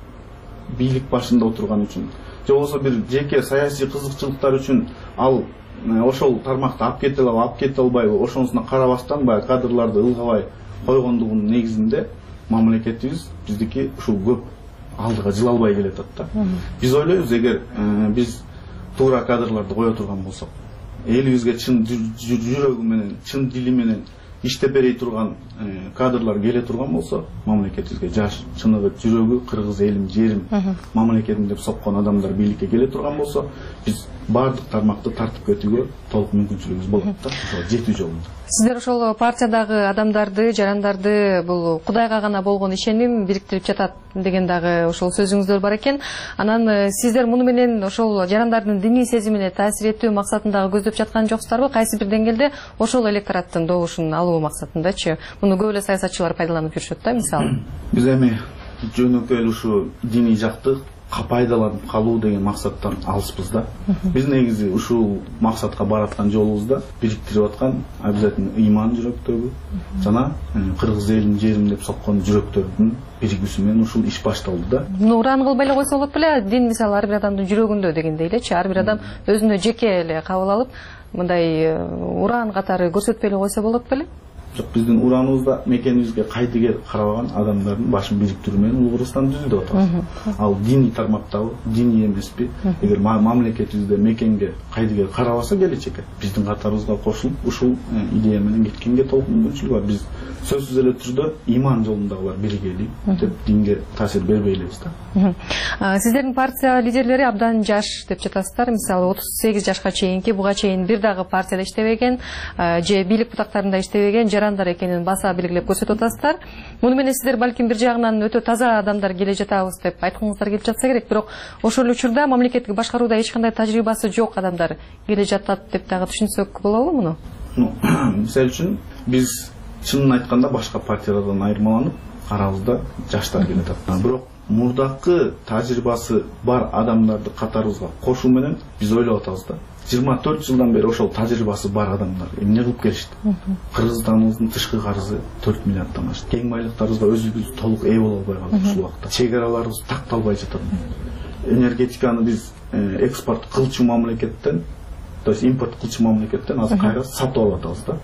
бийлик башында отурган үчүн же болбосо бир жеке саясий кызыкчылыктар үчүн ал ошол тармакты алып кете албайбы, ошонусуна карабастан баягы кадрларды ылгабай койгондугунун негизинде мамлекетибиз биздики ушул көп алдыга жыла албай келатат да. Биз ойлойбуз, эгер биз туура кадрларды кое турган болсок, элибизге чын жүрөгү менен, чын дили менен иштеп берей турган кадрлар келе турган болсо, мамлекетибизге жаш, чыныгы жүрөгү кыргыз элим жерим мамлекетим деп соккон адамдар бийликке келе турган болсо, биз баардык тармакты тартып кетүүгө толук мүмкүнчүлүгүбүз болот да, ошол жетүү жолунда. Сиздер ошол партиядагы адамдарды, жарандарды бул Кудайга гана болгон ишеним бириктирип жатат деген дагы ошол сөзүңүздөр бар экен. Анан сиздер муну менен ошол жарандардын диний сезимине таасир этүү максатындагы көздөп жаткан жоксуздарбы? Кайсы бир деңгээлде ошол электораттын добушун алуу максатындачы? Муну көп эле саясатчылар пайдаланып жүрүшөт да, мисалы. Биз эми жөнөкөй ушу диний жакты пайдаланып калуу деген максаттан алыспыз да. Биз негизи ушул максатка бараткан жолубузда бириктирип аткан обязательно ыйман жүрөктөгү жана кыргыз элим жерим деп соккон жүрөктөрдүн биригүүсү менен ушул иш башталды да. Муну уран кылбай эле койсо болот беле? Дин мисалы ар бир адамдын жүрөгүндө дегендей элечи, ар бир адам өзүнө жеке эле кабыл алып, мындай уран катары көрсөтпөй эле койсо болот беле? Жок, биздин ураныбызда мекенибизге кайдыгер карабаган адамдардын башын бириктирүү менен Улуу Кыргызстан түздү деп атабыз. Ал диний тармактабы, диний эмеспи? Эгер мамлекетибизде мекенге кайдыгер карабаса келечекке биздин катарыбызга кошулуп ушул идея менен кеткенге толук мүмкүнчүлүк бар. Биз сөзсүз эле түрдө иман жолундагылар биригели деп динге таасир бербей элебиз да. Сиздердин партия лидерлери абдан жаш деп жатасыздар. Мисалы 38 жашка чейинки, буга чейин бир дагы партияда иштебеген, же бийлик бутактарында иштебеген жарандар экенин баса белгилеп көрсөтүп атасыздар. Муну менен сиздер балким бир жагынан өтө таза адамдар келе жатабыз деп айткыңыздар келип жатса керек, бирок ошол учурда мамлекеттик башкарууда эч кандай тажрыйбасы жок адамдар келе жатат деп дагы түшүнсөк болобу муну? Мисалы үчүн биз чынын айтканда башка партиялардан айырмаланып арабызда жаштар келе жатат. Бирок мурдакы тажрыйбасы бар адамдарды катарыбызга кошуу менен биз ойлоп атабыз да. 24 жылдан бери ошол тажрыйбасы бар адамдар эмне кылып келишти? Кыргызстаныбыздын тышкы карызы 4 миллиарддан ашты. Кең байлыктарыбызга өзүбүз толук ээ боло албай калдык ушул убакта. Чегараларыбыз такталбай жатат. Энергетиканы биз экспорт кылчу мамлекеттен, то есть импорт кылчу мамлекеттен азыр кайра сатып алып атабыз да.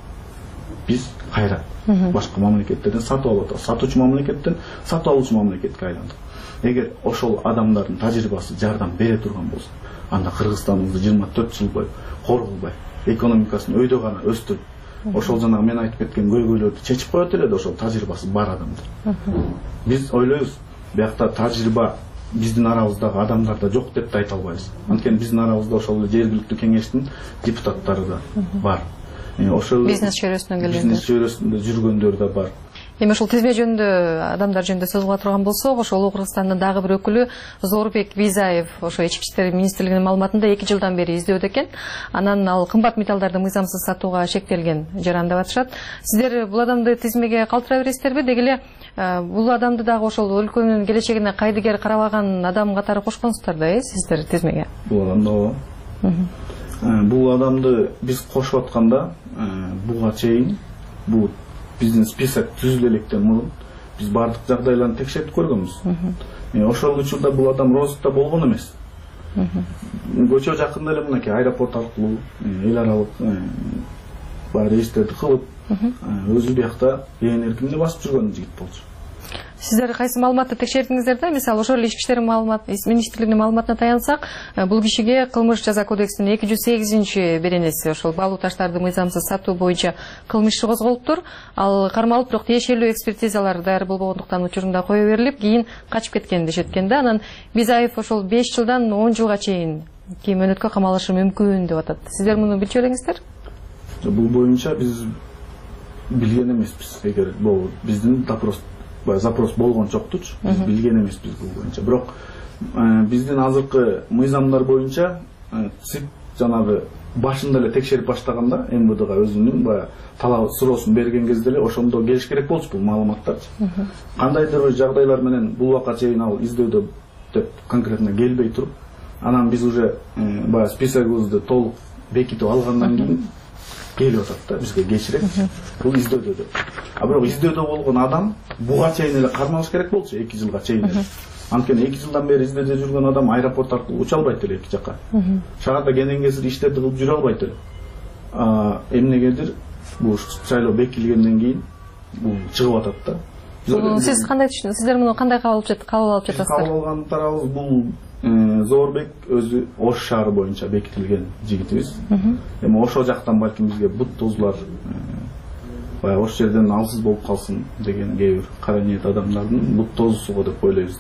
Биз кайра башка мамлекеттерден сатып алып атабыз. Сатуучу мамлекеттен сатып алуучу мамлекетке айландык. Эгер ошол адамдардын тажрыйбасы жардам бере турган болсо, анда Кыргызстаныбызды 24 жыл бою корголбай, экономикасын өйдө гана өстүрүп, ошол жана мен айтып кеткен көйгөйлөрдү чечип коет эле да ошол тажрыйбасы бар адамдар. Биз ойлойбуз, биякта тажрыйба биздин арабыздагы адамдарда жок деп да айта албайбыз. Анткени биздин арабызда ошол жергиликтүү кеңештин депутаттары да бар. Ошол бизнес чөйрөсүндө жүргөндөр да бар. Эми ошол тизме жөнүндө адамдар жөнүндө сөз кыла турган болсок, ошол Улуу Кыргызстандын дагы бир өкүлү Зорбек Бийзаев ошо Ички иштер министрлигинин маалыматында 2 жылдан бери издөөдө экен. Анан ал кымбат металлдарды мыйзамсыз сатууга шектелген жаран деп атышат. Сиздер бул адамды тизмеге калтыра бересиздерби? Деги эле бул адамды дагы ошол өлкөнүн келечегине кайдыгер карабаган адам катары кошконсуздар да, сиздер тизмеге? Бул адамды бул адамды биз кошуп атканда буга чейин бул биздин список түзүлө электен мурун биз бардык жагдайларды текшерип көргөнбүз. Ошол учурда бул адам розыкта болгон эмес. Көчө жакында эле мынакей аэропорт аркылуу эл аралык баягы рейстерди кылып, өзү биякта ээн эркиндүү басып жүргөн жигит болчу. Сиздер кайсы маалыматты текшердиңиздер да? Мисалы, ошол эле Ички иштер министрлигинин маалыматына таянсак, бул кишиге кылмыш жаза кодексинин 208-беренеси ошол баалуу таштарды мыйзамсыз сатуу боюнча кылмыш иши козголуптур. Ал кармалып, бирок тиешелүү экспертизалар даяр болбогондуктан учурунда кое берилип, кийин качып кеткен дешет экен да. Анан Бизаев ошол 5 жылдан 10 жылга чейин мөөнөткө камалышы мүмкүн деп атат. Сиздер муну билчү элеңиздер? Бул боюнча биз билген эмеспиз. Эгер бул биздин запрос болгон жоктучу, биз билген эмеспиз бул боюнча. Бирок биздин азыркы мыйзамдар боюнча ЦИК жанагы башында эле текшерип баштаганда МВДга өзүнүн баягы талап суроосун берген кезде эле ошондо келиш керек болчу бул маалыматтарчы. Кандайдыр бир жагдайлар менен бул убакка чейин ал издөөдө деп конкретно келбей туруп, анан биз уже баягы списогубузду толук бекитип алгандан кийин келип атат да, бизге кечирек. Бул издөөдө деп. Бирок издөөдө болгон адам буга чейин эле кармалыш керек болчу 2 жылга чейин. Анткени 2 жылдан бери издөөдө жүргөн адам аэропорт аркылуу уча албайт эле эки жакка. Шаарда кенен-кесир иштерди кылып жүрө албайт эле. Эмнегедир бул шайлоо бекилгенден кийин бул чыгып атат да. Сиз кандай түшүнөсүз? Сиздер муну кандай кабыл алып жатасыздар? Кабыл алган тарабыбыз бул Зорбек өзү Ош шаары боюнча бекитилген жигитибиз. Эми ошол жактан балким бизге бут тозулар баягы ошол жерден алсыз болуп калсын деген кээ бир кара ниет адамдардын бут тозусу го деп ойлойбуз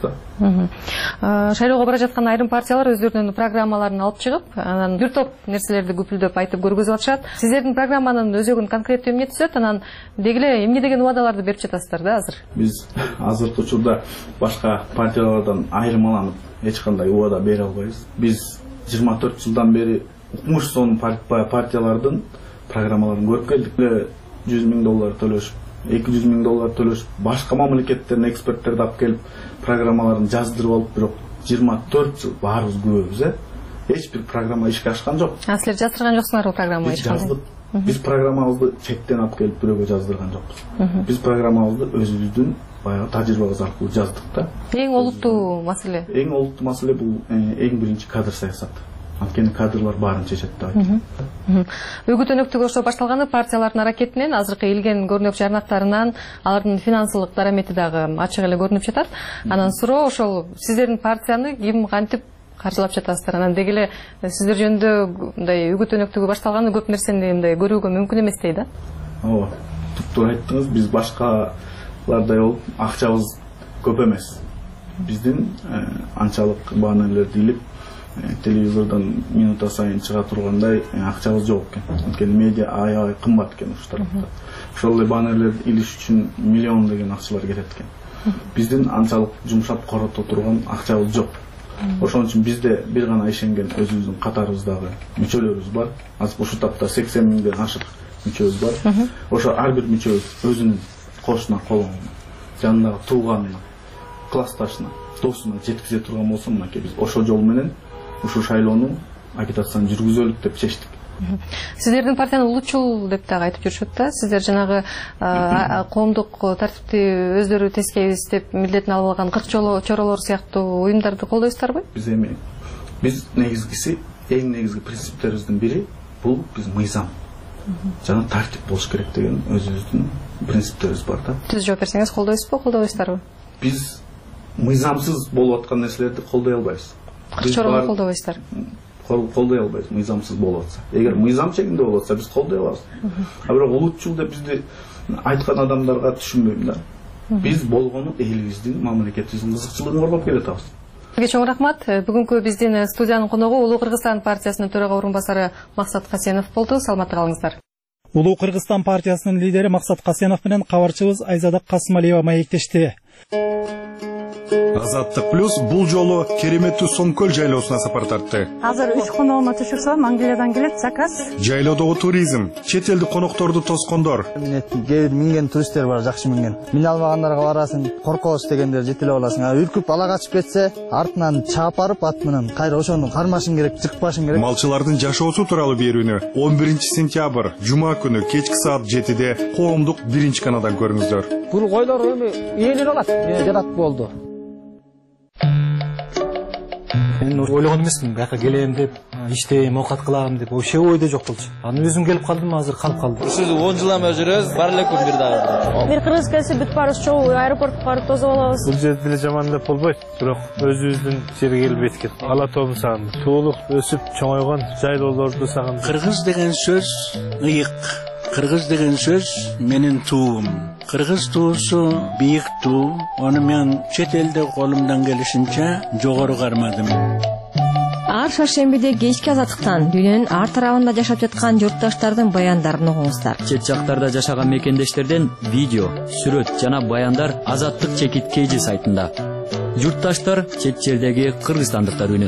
да. Шайлоого бара жаткан айрым партиялар өздөрүнүн программаларын алып чыгып, анан бир топ нерселерди күпүлдөп айтып көргөзүп атышат. Сиздердин программанын өзөгүн конкреттүү эмне түзөт? Анан деги эле эмне деген убадаларды берип жатасыздар да азыр? Биз азыркы учурда башка партиялардан айырмаланып эч кандай убада бере албайбыз. Биз 24 жылдан бери укмуш сонун партиялардын программаларын көрүп келдик. $100,000 төлөшүп, $200,000 төлөшүп, башка мамлекеттерден эксперттерди алып келип программаларын жаздырып алып, бирок 24 жыл баарыбыз күбөбүз, эч бир программа ишке ашкан жок. Силер жаздырган жоксуңар бул программаны? Биз жаздык. Биз программабызды четтен алып келип бирөөгө жаздырган жокпуз. Биз программабызды өзүбүздүн баягы тажрыйбабыз аркылуу жаздык да. Эң олуттуу маселе? Эң олуттуу маселе бул эң биринчи кадр саясаты. Анткени кадрлар баарын чечет деп айтат. Үгүт өнөктүгү ошо башталганы партиялардын аракетинен, азыркы илген көрүнөк жарнактарынан, алардын финансылык дарамети дагы ачык эле көрүнүп жатат. Анан суроо ошол сиздердин партияны ким кантип каржылап жатасыздар? Анан деги эле сиздер жөнүндө мындай үгүт өнөктүгү башталганы көп нерсени мындай көрүүгө мүмкүн эместей да? Ооба, туптуура айттыңыз. Биз башкалардай болуп акчабыз көп эмес. Биздин анчалык баннерлерди илип телевизордон минута сайын чыга тургандай акчабыз жок экен. Анткени медиа аябай кымбат экен ушул тарапта. Ошол эле баннерлерди илиш үчүн миллион деген акчалар кетет экен. Биздин анчалык жумшап корото турган акчабыз жок. Ошон үчүн бизде бир гана ишенген өзүбүздүн катарыбыздагы мүчөлөрүбүз бар. Азыр ушул тапта 80,000ден ашык мүчөбүз бар. Ошо ар бир мүчөбүз өзүнүн кошуна, колуна, жанындагы тууганына, классташына, досуна жеткизе турган болсо, мынакей биз ошол жол менен ушул шайлоону агитацияны жүргүзөлүк деп чечтик. Сиздердин партияны улутчул деп дагы айтып жүрүшөт да. Сиздер жанагы коомдук тартипти өздөрү тескейбиз деп милдетин алып алган 40 чоролор сыяктуу уюмдарды колдойсуздарбы? Биз негизгиси, эң негизги принциптерибиздин бири бул биз мыйзам жана тартип болуш керек деген өзүбүздүн принциптерибиз бар да. Түз жооп берсеңиз, колдойсузбу, колдобойсуздарбы? Биз мыйзамсыз болуп аткан нерселерди колдой албайбыз. Чоролор колдобойсуздар? Колдой албайбыз, мыйзамсыз болуп атса. Эгер мыйзам чегинде болуп атса, биз колдой алабыз. Бирок улутчул деп бизди айткан адамдарга түшүнбөйм да. Биз болгону элибиздин, мамлекетибиздин кызыкчылыгын коргоп келатабыз. Чоң рахмат. Бүгүнкү биздин студиянын коногу Улуу Кыргызстан партиясынын төрага орун басары Максат Касенов болду. Саламатта калыңыздар. Улуу Кыргызстан партиясынын лидери Максат Касенов менен кабарчыбыз Айзада Касымалиева маектешти. Азаттык плюс бул жолу кереметтүү Сомкөл жайлоосуна сапар тартты. Азыр 3 коногуна түшүрсөм, Англиядан келет заказ. Жайлоодогу туризм, чет элдик конокторду тоскондор. Минген туристтер бар, жакшы минген. Мин алмагандарга барасың, коркош дегендер жетелеп аласың. Үркүп ала качып кетсе, артынан чаап барып ат менен кайра ошону кармашың керек, жыкпашың керек. Малчылардын жашоосу тууралуу берүүнү 11-сентябрь жума күнү кечки саат 7-де коомдук 1-каналдан көрүңүздөр. Бул койлор эми ээлер алат, жатат болду. Мен ойлогон эмесмин, бияка келем деп, иштейм, оокат кылам деп, вообще ойдо жок болчу. Аны өзүм келип калдым, азыр калып калдым. Сиз 10 жыл эме жүрөсүз, бар эле күн бир дагы. Бир кыргыз келсе бүт барыбыз чогуу аэропортко барып тосуп алабыз. Бул жер деле жаман деп болбойт, бирок өзүбүздүн жерге келип жеткен. Ала тоомун сагындым. Туулук өсүп чоңойгон жайлоолорду сагындым. Кыргыз деген сөз ыйык. Кыргыз деген сөз менин туум. Кыргыз туусу бийик туу. Ону мен чет элде колумдан келишинче жогору кармадым. Ар шаршембиде кечки азаттыктан дүйнөнүн ар тарабында жашап жаткан журтташтардын баяндарын угуңуздар. Чет жактарда жашаган мекендештерден видео, сүрөт жана баяндар Азаттык чекит KG сайтында. Журтташтар чет жердеги кыргызстандыктар үнү.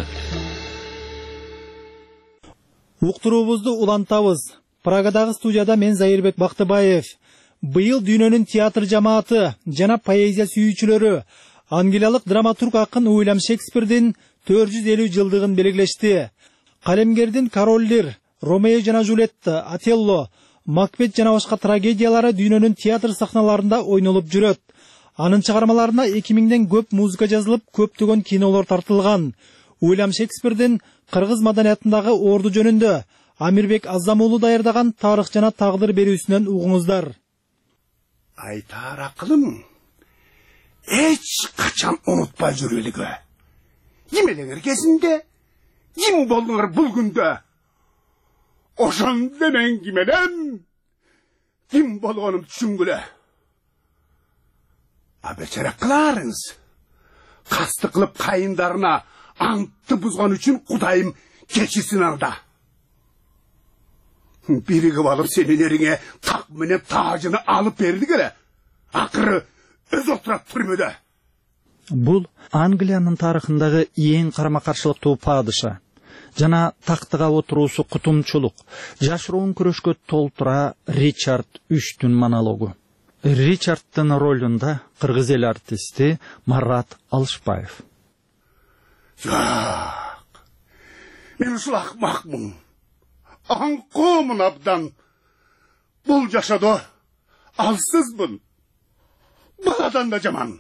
Уктуруубузду улантабыз. Прагадагы студияда мен Зайырбек Бактыбаев. Быйыл дүйнөнүн театр жамааты жана поэзия сүйүүчүлөрү англиялык драматург акын Уильям Шекспирдин 450 жылдыгын белгилешти. Калемгердин Король Лир, Ромео жана Джульетта, Отелло, Макбет жана башка трагедиялары дүйнөнүн театр сахналарында ойнолуп жүрөт. Анын чыгармаларына 2000ден көп музыка жазылып, көптөгөн кинолор тартылган. Уильям Шекспирдин кыргыз маданиятындагы орду жөнүндө Амирбек Азамуулу даярдаган тарых жана тагдыр берүүсүнөн угуңуздар. Айтар акылым, эч качан унутпай жүрөлүгү. Эмелеңер кезинде, ким болдуңар бул күндө? Ошондо мен ким элем? Ким болгонум түшүнгүлө. Бечара кыларыңыз. Касты кылып кайындарына антты бузган үчүн Кудайым кечирсин анда. Биригип алып сенин эриңе так менен тажыны алып берди келе. Акыры өз отурат түрмөдө. Бул Англиянын тарыхындагы эң карама-каршылыктуу падыша. Жана тактыга отуруусу кутумчулук. Жашыруун күрөшкө толтура Ричард III монологу. Ричарддын ролунда кыргыз эл артисти Марат Алышбаев. Жок. Мен ушул акмакмын. Аңкоомун абдан. Бул жашоодо алсызбын. Баладан да жаман.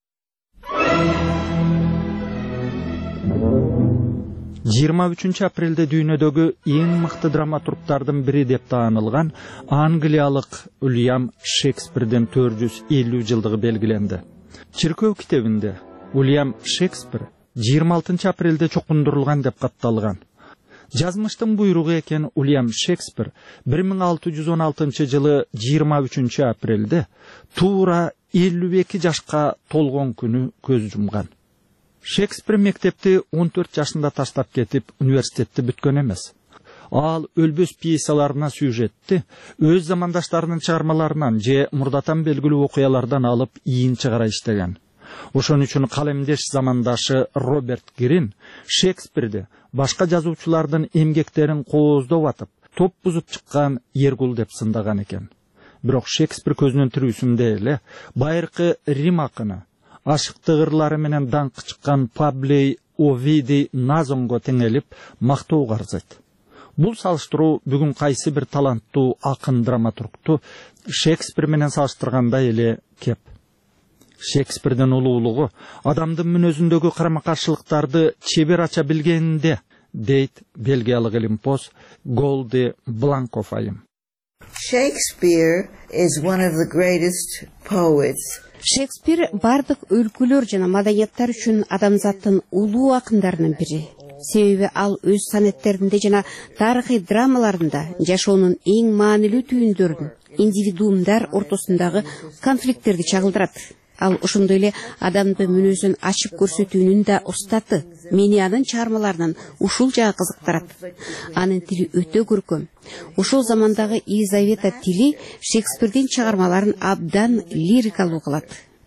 апрелде дүйнөдөгү эң мыкты драматургдардын бири деп таанылган англиялык Уильям Шекспирдин 450 жылдыгы белгиленди. Чиркөө китебинде Уильям Шекспир 26 апрелде чокундурулган деп катталган. Жазмыштын буйругу экен Уильям Шекспир 1616 жылы 23 апрелде туура 52 жашка толгон күнү көз жумган. Шекспир мектепти 14 жашында таштап кетип, университетти бүткөн эмес. Ал өлбөс пьесаларына сюжетти өз замандаштарынын чыгармаларынан же мурдатан белгилүү окуялардан алып ийин чыгара иштеген. Ошон үчүн калемдеш замандашы Роберт Грин Шекспирди башка жазуучулардын эмгектерин кооздоп атып, топ бузуп чыккан Эргул деп сындаган экен. Бирок Шекспир көзүнүн тирүүсүндө эле байыркы Рим акыны ашыктык ырлары менен даңкы чыккан Паблей Овидий Назонго теңелип мактоого арзайт. Бул салыштыруу бүгүн кайсы бир таланттуу акын драматургту Шекспир менен салыштырганда эле кеп. Шекспирдин улуулугу адамдын мүнөзүндөгү карама-каршылыктарды чебер ача билгенинде, дейт Бельгиялык илимпоз Голди Бланков айым. Shakespeare is one of the greatest poets. Шекспир бардык өлкөлөр жана маданияттар үчүн адамзаттын улуу акындарынын бири. Себеби ал өз сонеттеринде жана тарыхый драмаларында жашоонун эң маанилүү түйүндөрүн, индивидуумдар ортосундагы конфликттерди чагылдырат. Ал ошондой эле адамдын мүнөзүн ачып көрсөтүүнүн да устаты. Мени анын чыгармаларынан ушул жагы кызыктырат. Анын тили өтө көркөм. Ошол замандагы Елизавета тили Шекспирдин чыгармаларын абдан лирикалуу кылат.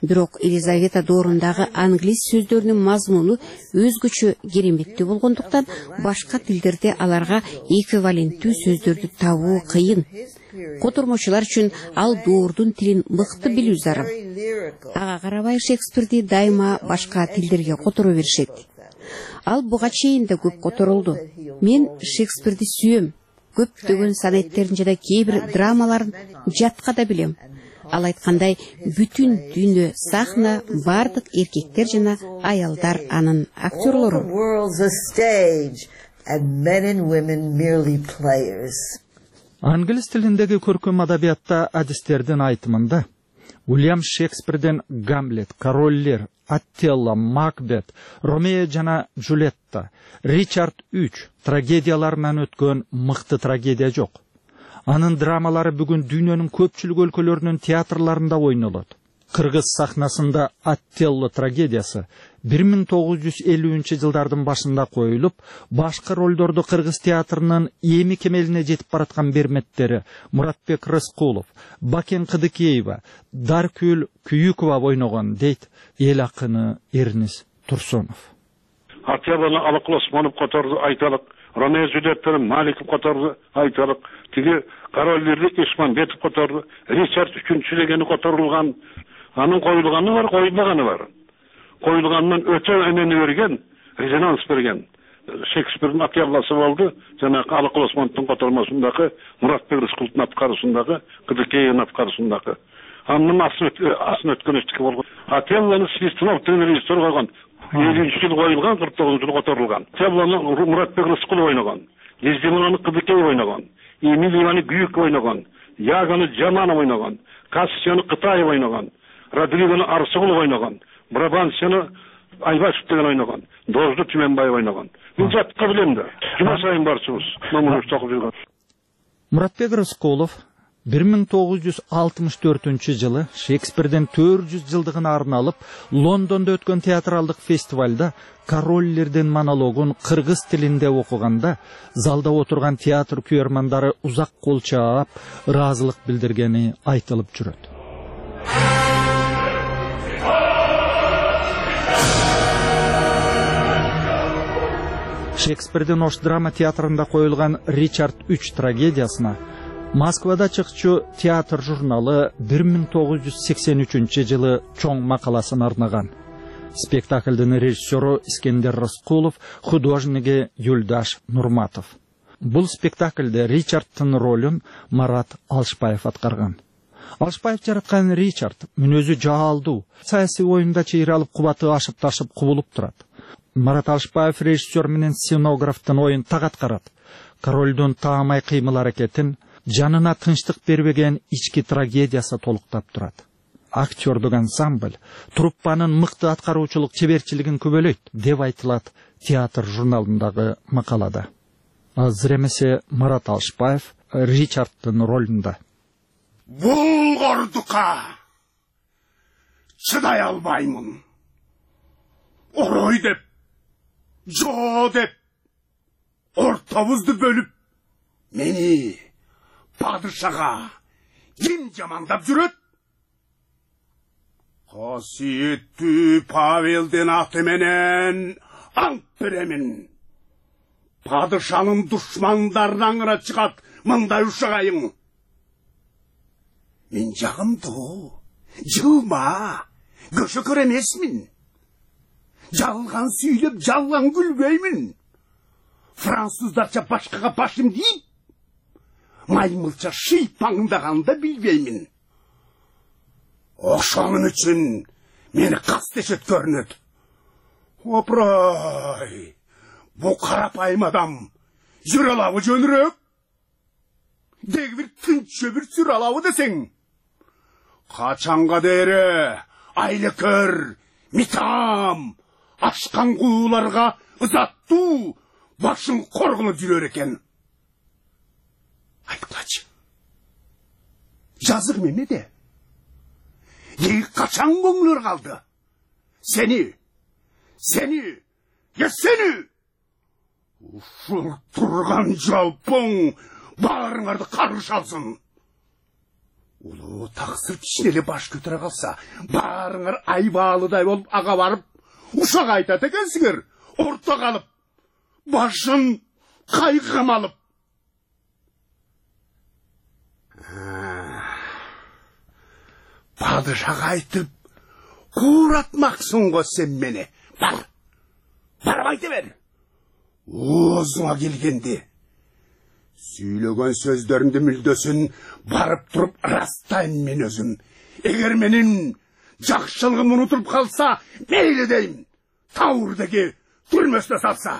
Бирок Елизавета доорундагы англис сөздөрүнүн мазмуну өзгөчө кереметтүү болгондуктан башка тилдерде аларга эквиваленттүү сөздөрдү табуу кыйын. Котормочулар үчүн ал доордун тилин мыкты билүү зарыл. Ага карабай Шекспирди дайыма башка тилдерге которо беришет. Ал буга чейин да көп которулду. Мен Шекспирди сүйөм. Көптөгөн сонеттерин жана кээ бир драмаларын жатка да билем. Ал айткандай, бүтүн дүйнө сахна, бардык эркектер жана аялдар анын актерлору. Англис тилиндеги көркөм адабиятта адистердин айтымында Уильям Шекспирден Гамлет, Короллер, Аттелла, Макбет, Ромео жана Джульетта, Ричард III трагедияларынан өткөн мыкты трагедия жок. Анын драмалары бүгүн дүйнөнүн көпчүлүк өлкөлөрүнүн театрларында ойнолот. Кыргыз сахнасында Аттелла трагедиясы 1950-жылдардын башында коюлуп, башка ролдорду кыргыз театрынын эми кемелине жетип бараткан берметтери Муратбек Рыскулов, Бакен Кыдыкеева, Даркүл Күйүкова ойногон, дейт эл акыны Эрнис Турсунов. Аттелланы Алыкул Осмонов которду айталык, Ромео Джульеттаны Маликов которду айталык, тиги Короллерди Ишмамбетов которду, Ричард III дегени которулган, анын коюлганы бар, коюлмаганы бар. Коюлганынан өтө энени берген, резонанс берген. Шекспирдин Аттелласы болду, жанагы Алыкул Осмоновдун котормосундагы, Муратбек Рыскуловдун аткарышындагы, Кыдыкеевдин аткарышындагы. Анын асын өткөнүштүкү болгон. Аттелланы Свистунов деген режиссер койгон. 50-жыл коюлган, 49-жыл которулган. Аттелланы Муратбек Рыскулов ойногон. Дездемонаны Кыдыкеев ойногон. Эмилияны Күйүк ойногон. Яганы Жаманов ойногон. Кассияны Кытаев ойногон. Родригоны Арсыгулов ойногон. Брабансияны Айбашев деген ойногон. Дожду Түменбаев ойногон. Мен жатка билем да. Жума сайын барчыбыз. Номурубузду окуп жүргөн. Муратбек Рыскулов 1964-жылы Шекспирдин 400 жылдыгына арналып Лондондо өткөн театралдык фестивалда Короллердин монологун кыргыз тилинде окуганда залда отурган театр күйөрмандары узак кол чаап, ыраазылык билдиргени айтылып жүрөт. Шекспирдин Ош драма театрында коюлган Ричард III трагедиясына Москвада чыкчу театр журналы 1983-жылы чоң макаласын арнаган. Спектаклдин режиссеру Искендер Рыскулов, художниги Юлдаш Нурматов. Бул спектаклде Ричардтын ролун Марат Алшбаев аткарган. Алшбаев жараткан Ричард мүнөзү жаалдуу, саясий оюнда чейре алып кубаты ашып-ташып кубулуп турат. Марат Алшбаев режиссер менен сценографтын оюн так аткарат. Королдун таамай кыймыл-аракетин, жанына тынчтык бербеген ички трагедиясы толуктап турат. Актёрдук ансамбль труппанын мыкты аткаруучулук чеберчилигин күбөлөйт, деп айтылат театр журналындагы макалада. Азыр эмесе Марат Алшбаев Ричардтын ролунда. Бул гордукка чыдай албаймын. Орой деп, жоо деп, ортабызды бөлүп, мени падышага ким жамандап жүрөт? Касиеттүү Павелдин аты менен ант беремин. Падышанын душмандарынан аңыра чыгат мындай ушагайың. Мен жагымдуу, жылма, көшөкөр эмесмин. Жалган сүйлөп, жалган күлбөймүн. Француздарча башкага башым дейп, маймылча шыйпаңдаганда билбеймин. Ошонун үчүн мени кастешет көрүнөт. Опрай, бу карапайым адам жүрө алабы жөнүрөөк? Деги бир тынччө бир сүрө алабы десең? Качанга дере айлыкөр, митам, ашкан кууларга ызаттуу башың коргулуп жүрөр экен. Айткылачы. Жазык мемеде. Еги качан көңүлөр калды? Сени. Ушул турган жалпың баарыңарды каргыш алсын. Ulu taqsir kişineli baş götüre kalsa, barыңар aybalıday olup ağa varıp, uşak aytat ekensinger, orta kalıp, başın kaygım alıp. Padişah aytıp, kuratmaksın go sen beni. Barıp aytıver. Oğuzuna gelgendi. Söylеген сөздерімді мүлдесін барып тұрып растайын мен өзім. Егер менің жақшылығым ұмытылып қалса, мейлі деймін. Тауырдегі түрмесіне салса.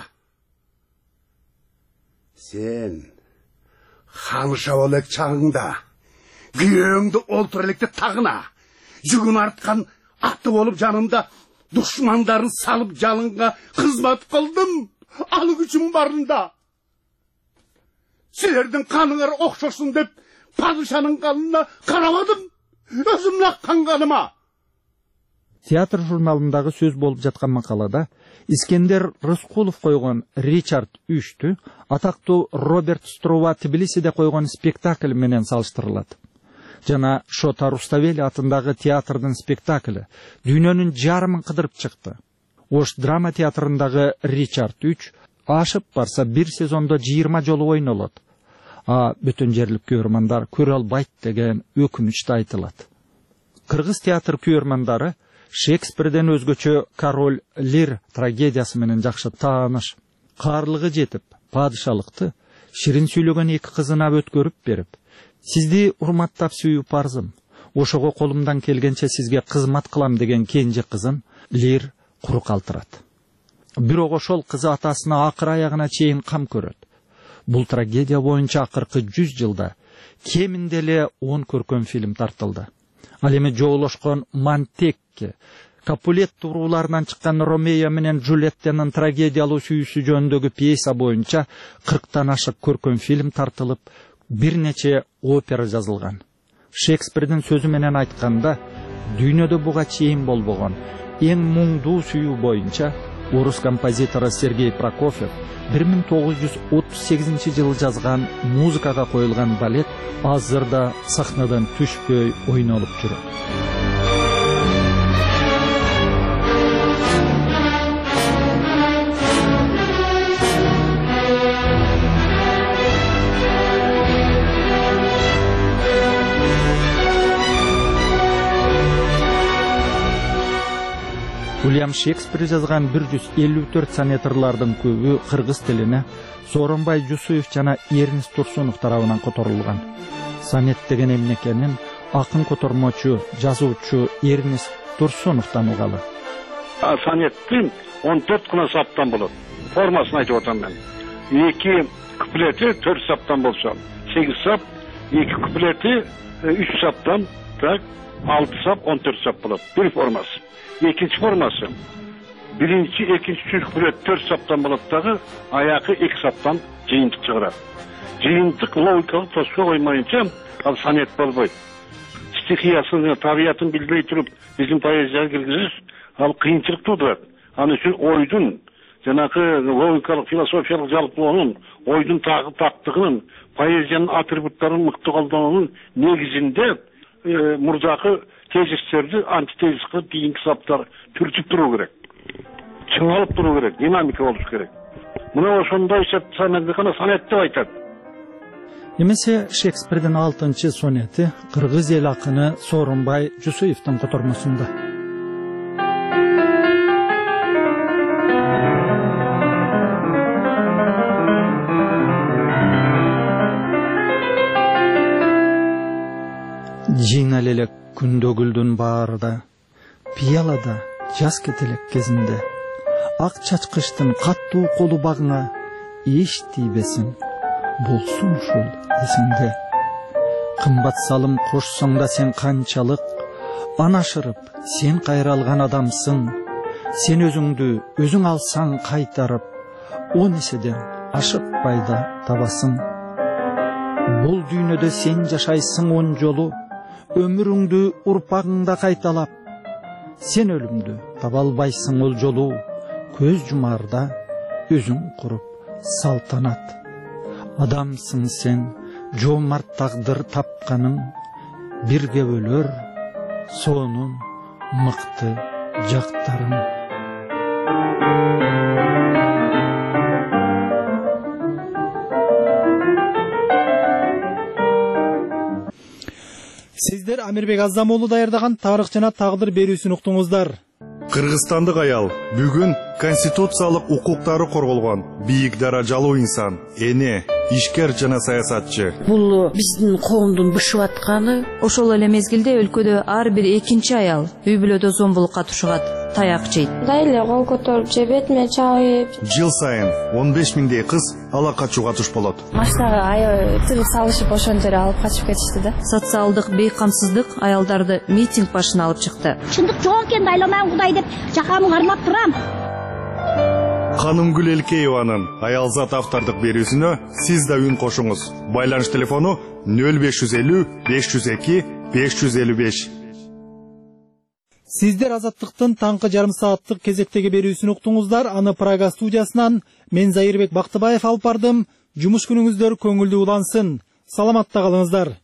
Сен халыша олек чағыңда күйеуіңді олтырлекте тағына, жүгін артқан аты болып жанымда дұшмандарын салып жалынға қызмат қылдым. Алы күшім барында. Сілердің қаныңар оқшосын деп, падышаның қалына қарамадым. Өзім лаққан қаныма. Театр журналындағы сөз болып жатқан мақалада Искендер Рыскулов қойған Ричард Үштү атақты Роберт Струва Тбилисиде қойған спектакль менен салыштырылады. Жана Шота Руставели атындағы театрдың спектаклі дүйнөнүн жарымын қыдырып чықты. Ош драма театрындағы Ричард Үч ашып барса bir сезонда 20 жолу ойнолот. Бүтін жерлік көрермандар көрө албайт деген өкүнүчтү айтылат. Кыргыз театр көрермандары Шекспирден өзгөчө Король Лир трагедиясы менен жакшы тааныш. Карлыгы жетип, падышалыкты ширин сүйлөгөн эки кызына өткөрүп берип, сизди урматтап сүйүү парзым. Ошого колумдан келгенче сизге кызмат кылам деген кенже кызын Лир куру калтырат. Бирок ошол кызы атасына акыр аягына чейин кам көрөт. Бул трагедия боюнча акыркы 100 жылда кеминде эле 10 көркөм фильм тартылды. Ал эми жоолошкон Монтекке, Капулет турууларынан чыккан Ромео менен Джульеттанын трагедиялуу сүйүүсү жөнүндөгү пьеса боюнча 40тан ашык көркөм фильм тартылып, бир нече опера жазылган. Шекспирдин сөзү менен айтканда, дүйнөдө буга чейин болбогон эң муңдуу сүйүү боюнча орус композитору Сергей Прокофьев 1938 жылы жазган музыкага коюлган балет азырда сахнадан түшпөй ойнолуп жүрөт. Уильям Шекспир жазган 154 сонетрлардын көбү кыргыз тилине Сооронбай Жусуев жана Эрнест Турсунов тарабынан которулган. Сонет деген эмне экенин акын котормочу, жазуучу Эрнест Турсунов танылгалы. Сонеттин 14 кына саптан болот. Формасын айтып атам мен. 2 куплети 4 саптан болсо, 8 сап, 2 куплети 3 саптан, так, 6 сап, 14 сап болот. Bir формасы. Екінші формасы. Birinci, екінші, üçüncü kuvvet 4 саптан болот дагы, аяқы 2 саптан жыйынтык чыгарат. Жыйынтык логикалык тоско коймайынча ал сонет болбойт. Стихиясын, табиятын билбей туруп, биздин поэзияга киргизиш ал кыйынчылык туудурат. Ал үчүн ойдун, жанагы логикалык, философиялык жалпылоонун, ойдун тактыгынын, поэзиянын атрибуттарын мыкты колдонуунун негизинде мурдакы тезистерди антитезис кылып кийинки саптар түртүп туруу керек. Чыңалып туруу керек, динамика болуш керек. Мына ошондой сонетти гана сонет деп айтат. Эмесе Шекспирдин 6-чы сонети кыргыз эл акыны Сооронбай Жусуевдин котормосунда. Жыйнал элек күндөгүлдүн баарында, пиялада жаз кетелек кезинде, ак чачкычтын каттуу колу багыңа эч тийбесин, болсун ушул эсиңде. Кымбат салым кошсоң да сен канчалык, анашырып сен кайралган адамсың. Сен өзүңдү өзүң алсаң кайтарып, 10 эседен ашык пайда табасың. Бул дүйнөдө сен жашайсың 10 жолу, өмүрүңдү урпагыңда кайталап. Сен өлүмдү таба албайсың ол жолу, көз жумарда өзүң куруп салтанат. Адамсың сен, жоомарт тагдыр тапканың, бирге бөлөр сонун мыкты жактарын. Сиздер Амирбек Азамолу даярдаган тарых жана тагдыр берүүсүн уктуңуздар. Кыргызстандык аял бүгүн конституциялык укуктары корголгон бийик даражалуу инсан, эне, ишкер жана саясатчы. Бул биздин коомдун бышып атканы. Ошол эле мезгилде өлкөдө ар бир экинчи аял үй бүлөдө зомбулукка тушугат, таяк жейт. Дайле кол көтөрүп же бетиме чабып. Жыл сайын 15 миңдей кыз ала качууга туш болот. Машинага аябай тыгып салышып ошончо эле алып качып кетишти да. Социалдык бейкамсыздык аялдарды митинг башына алып чыкты. Чындык жок экен, дайламайм Кудай деп жакамы кармап турам. Канымгүл Элкееванын аялзат автордук берүүсүнө сиз да үн кошуңуз. Байланыш телефону 0550 502 555. Сиздер Азаттыктын таңкы жарым сааттык кезектеги берүүсүн уктуңуздар. Аны Прага студиясынан мен Зайырбек Бактыбаев алып бардым. Жумуш күнүңүздөр көңүлдүү улансын. Саламатта калыңыздар.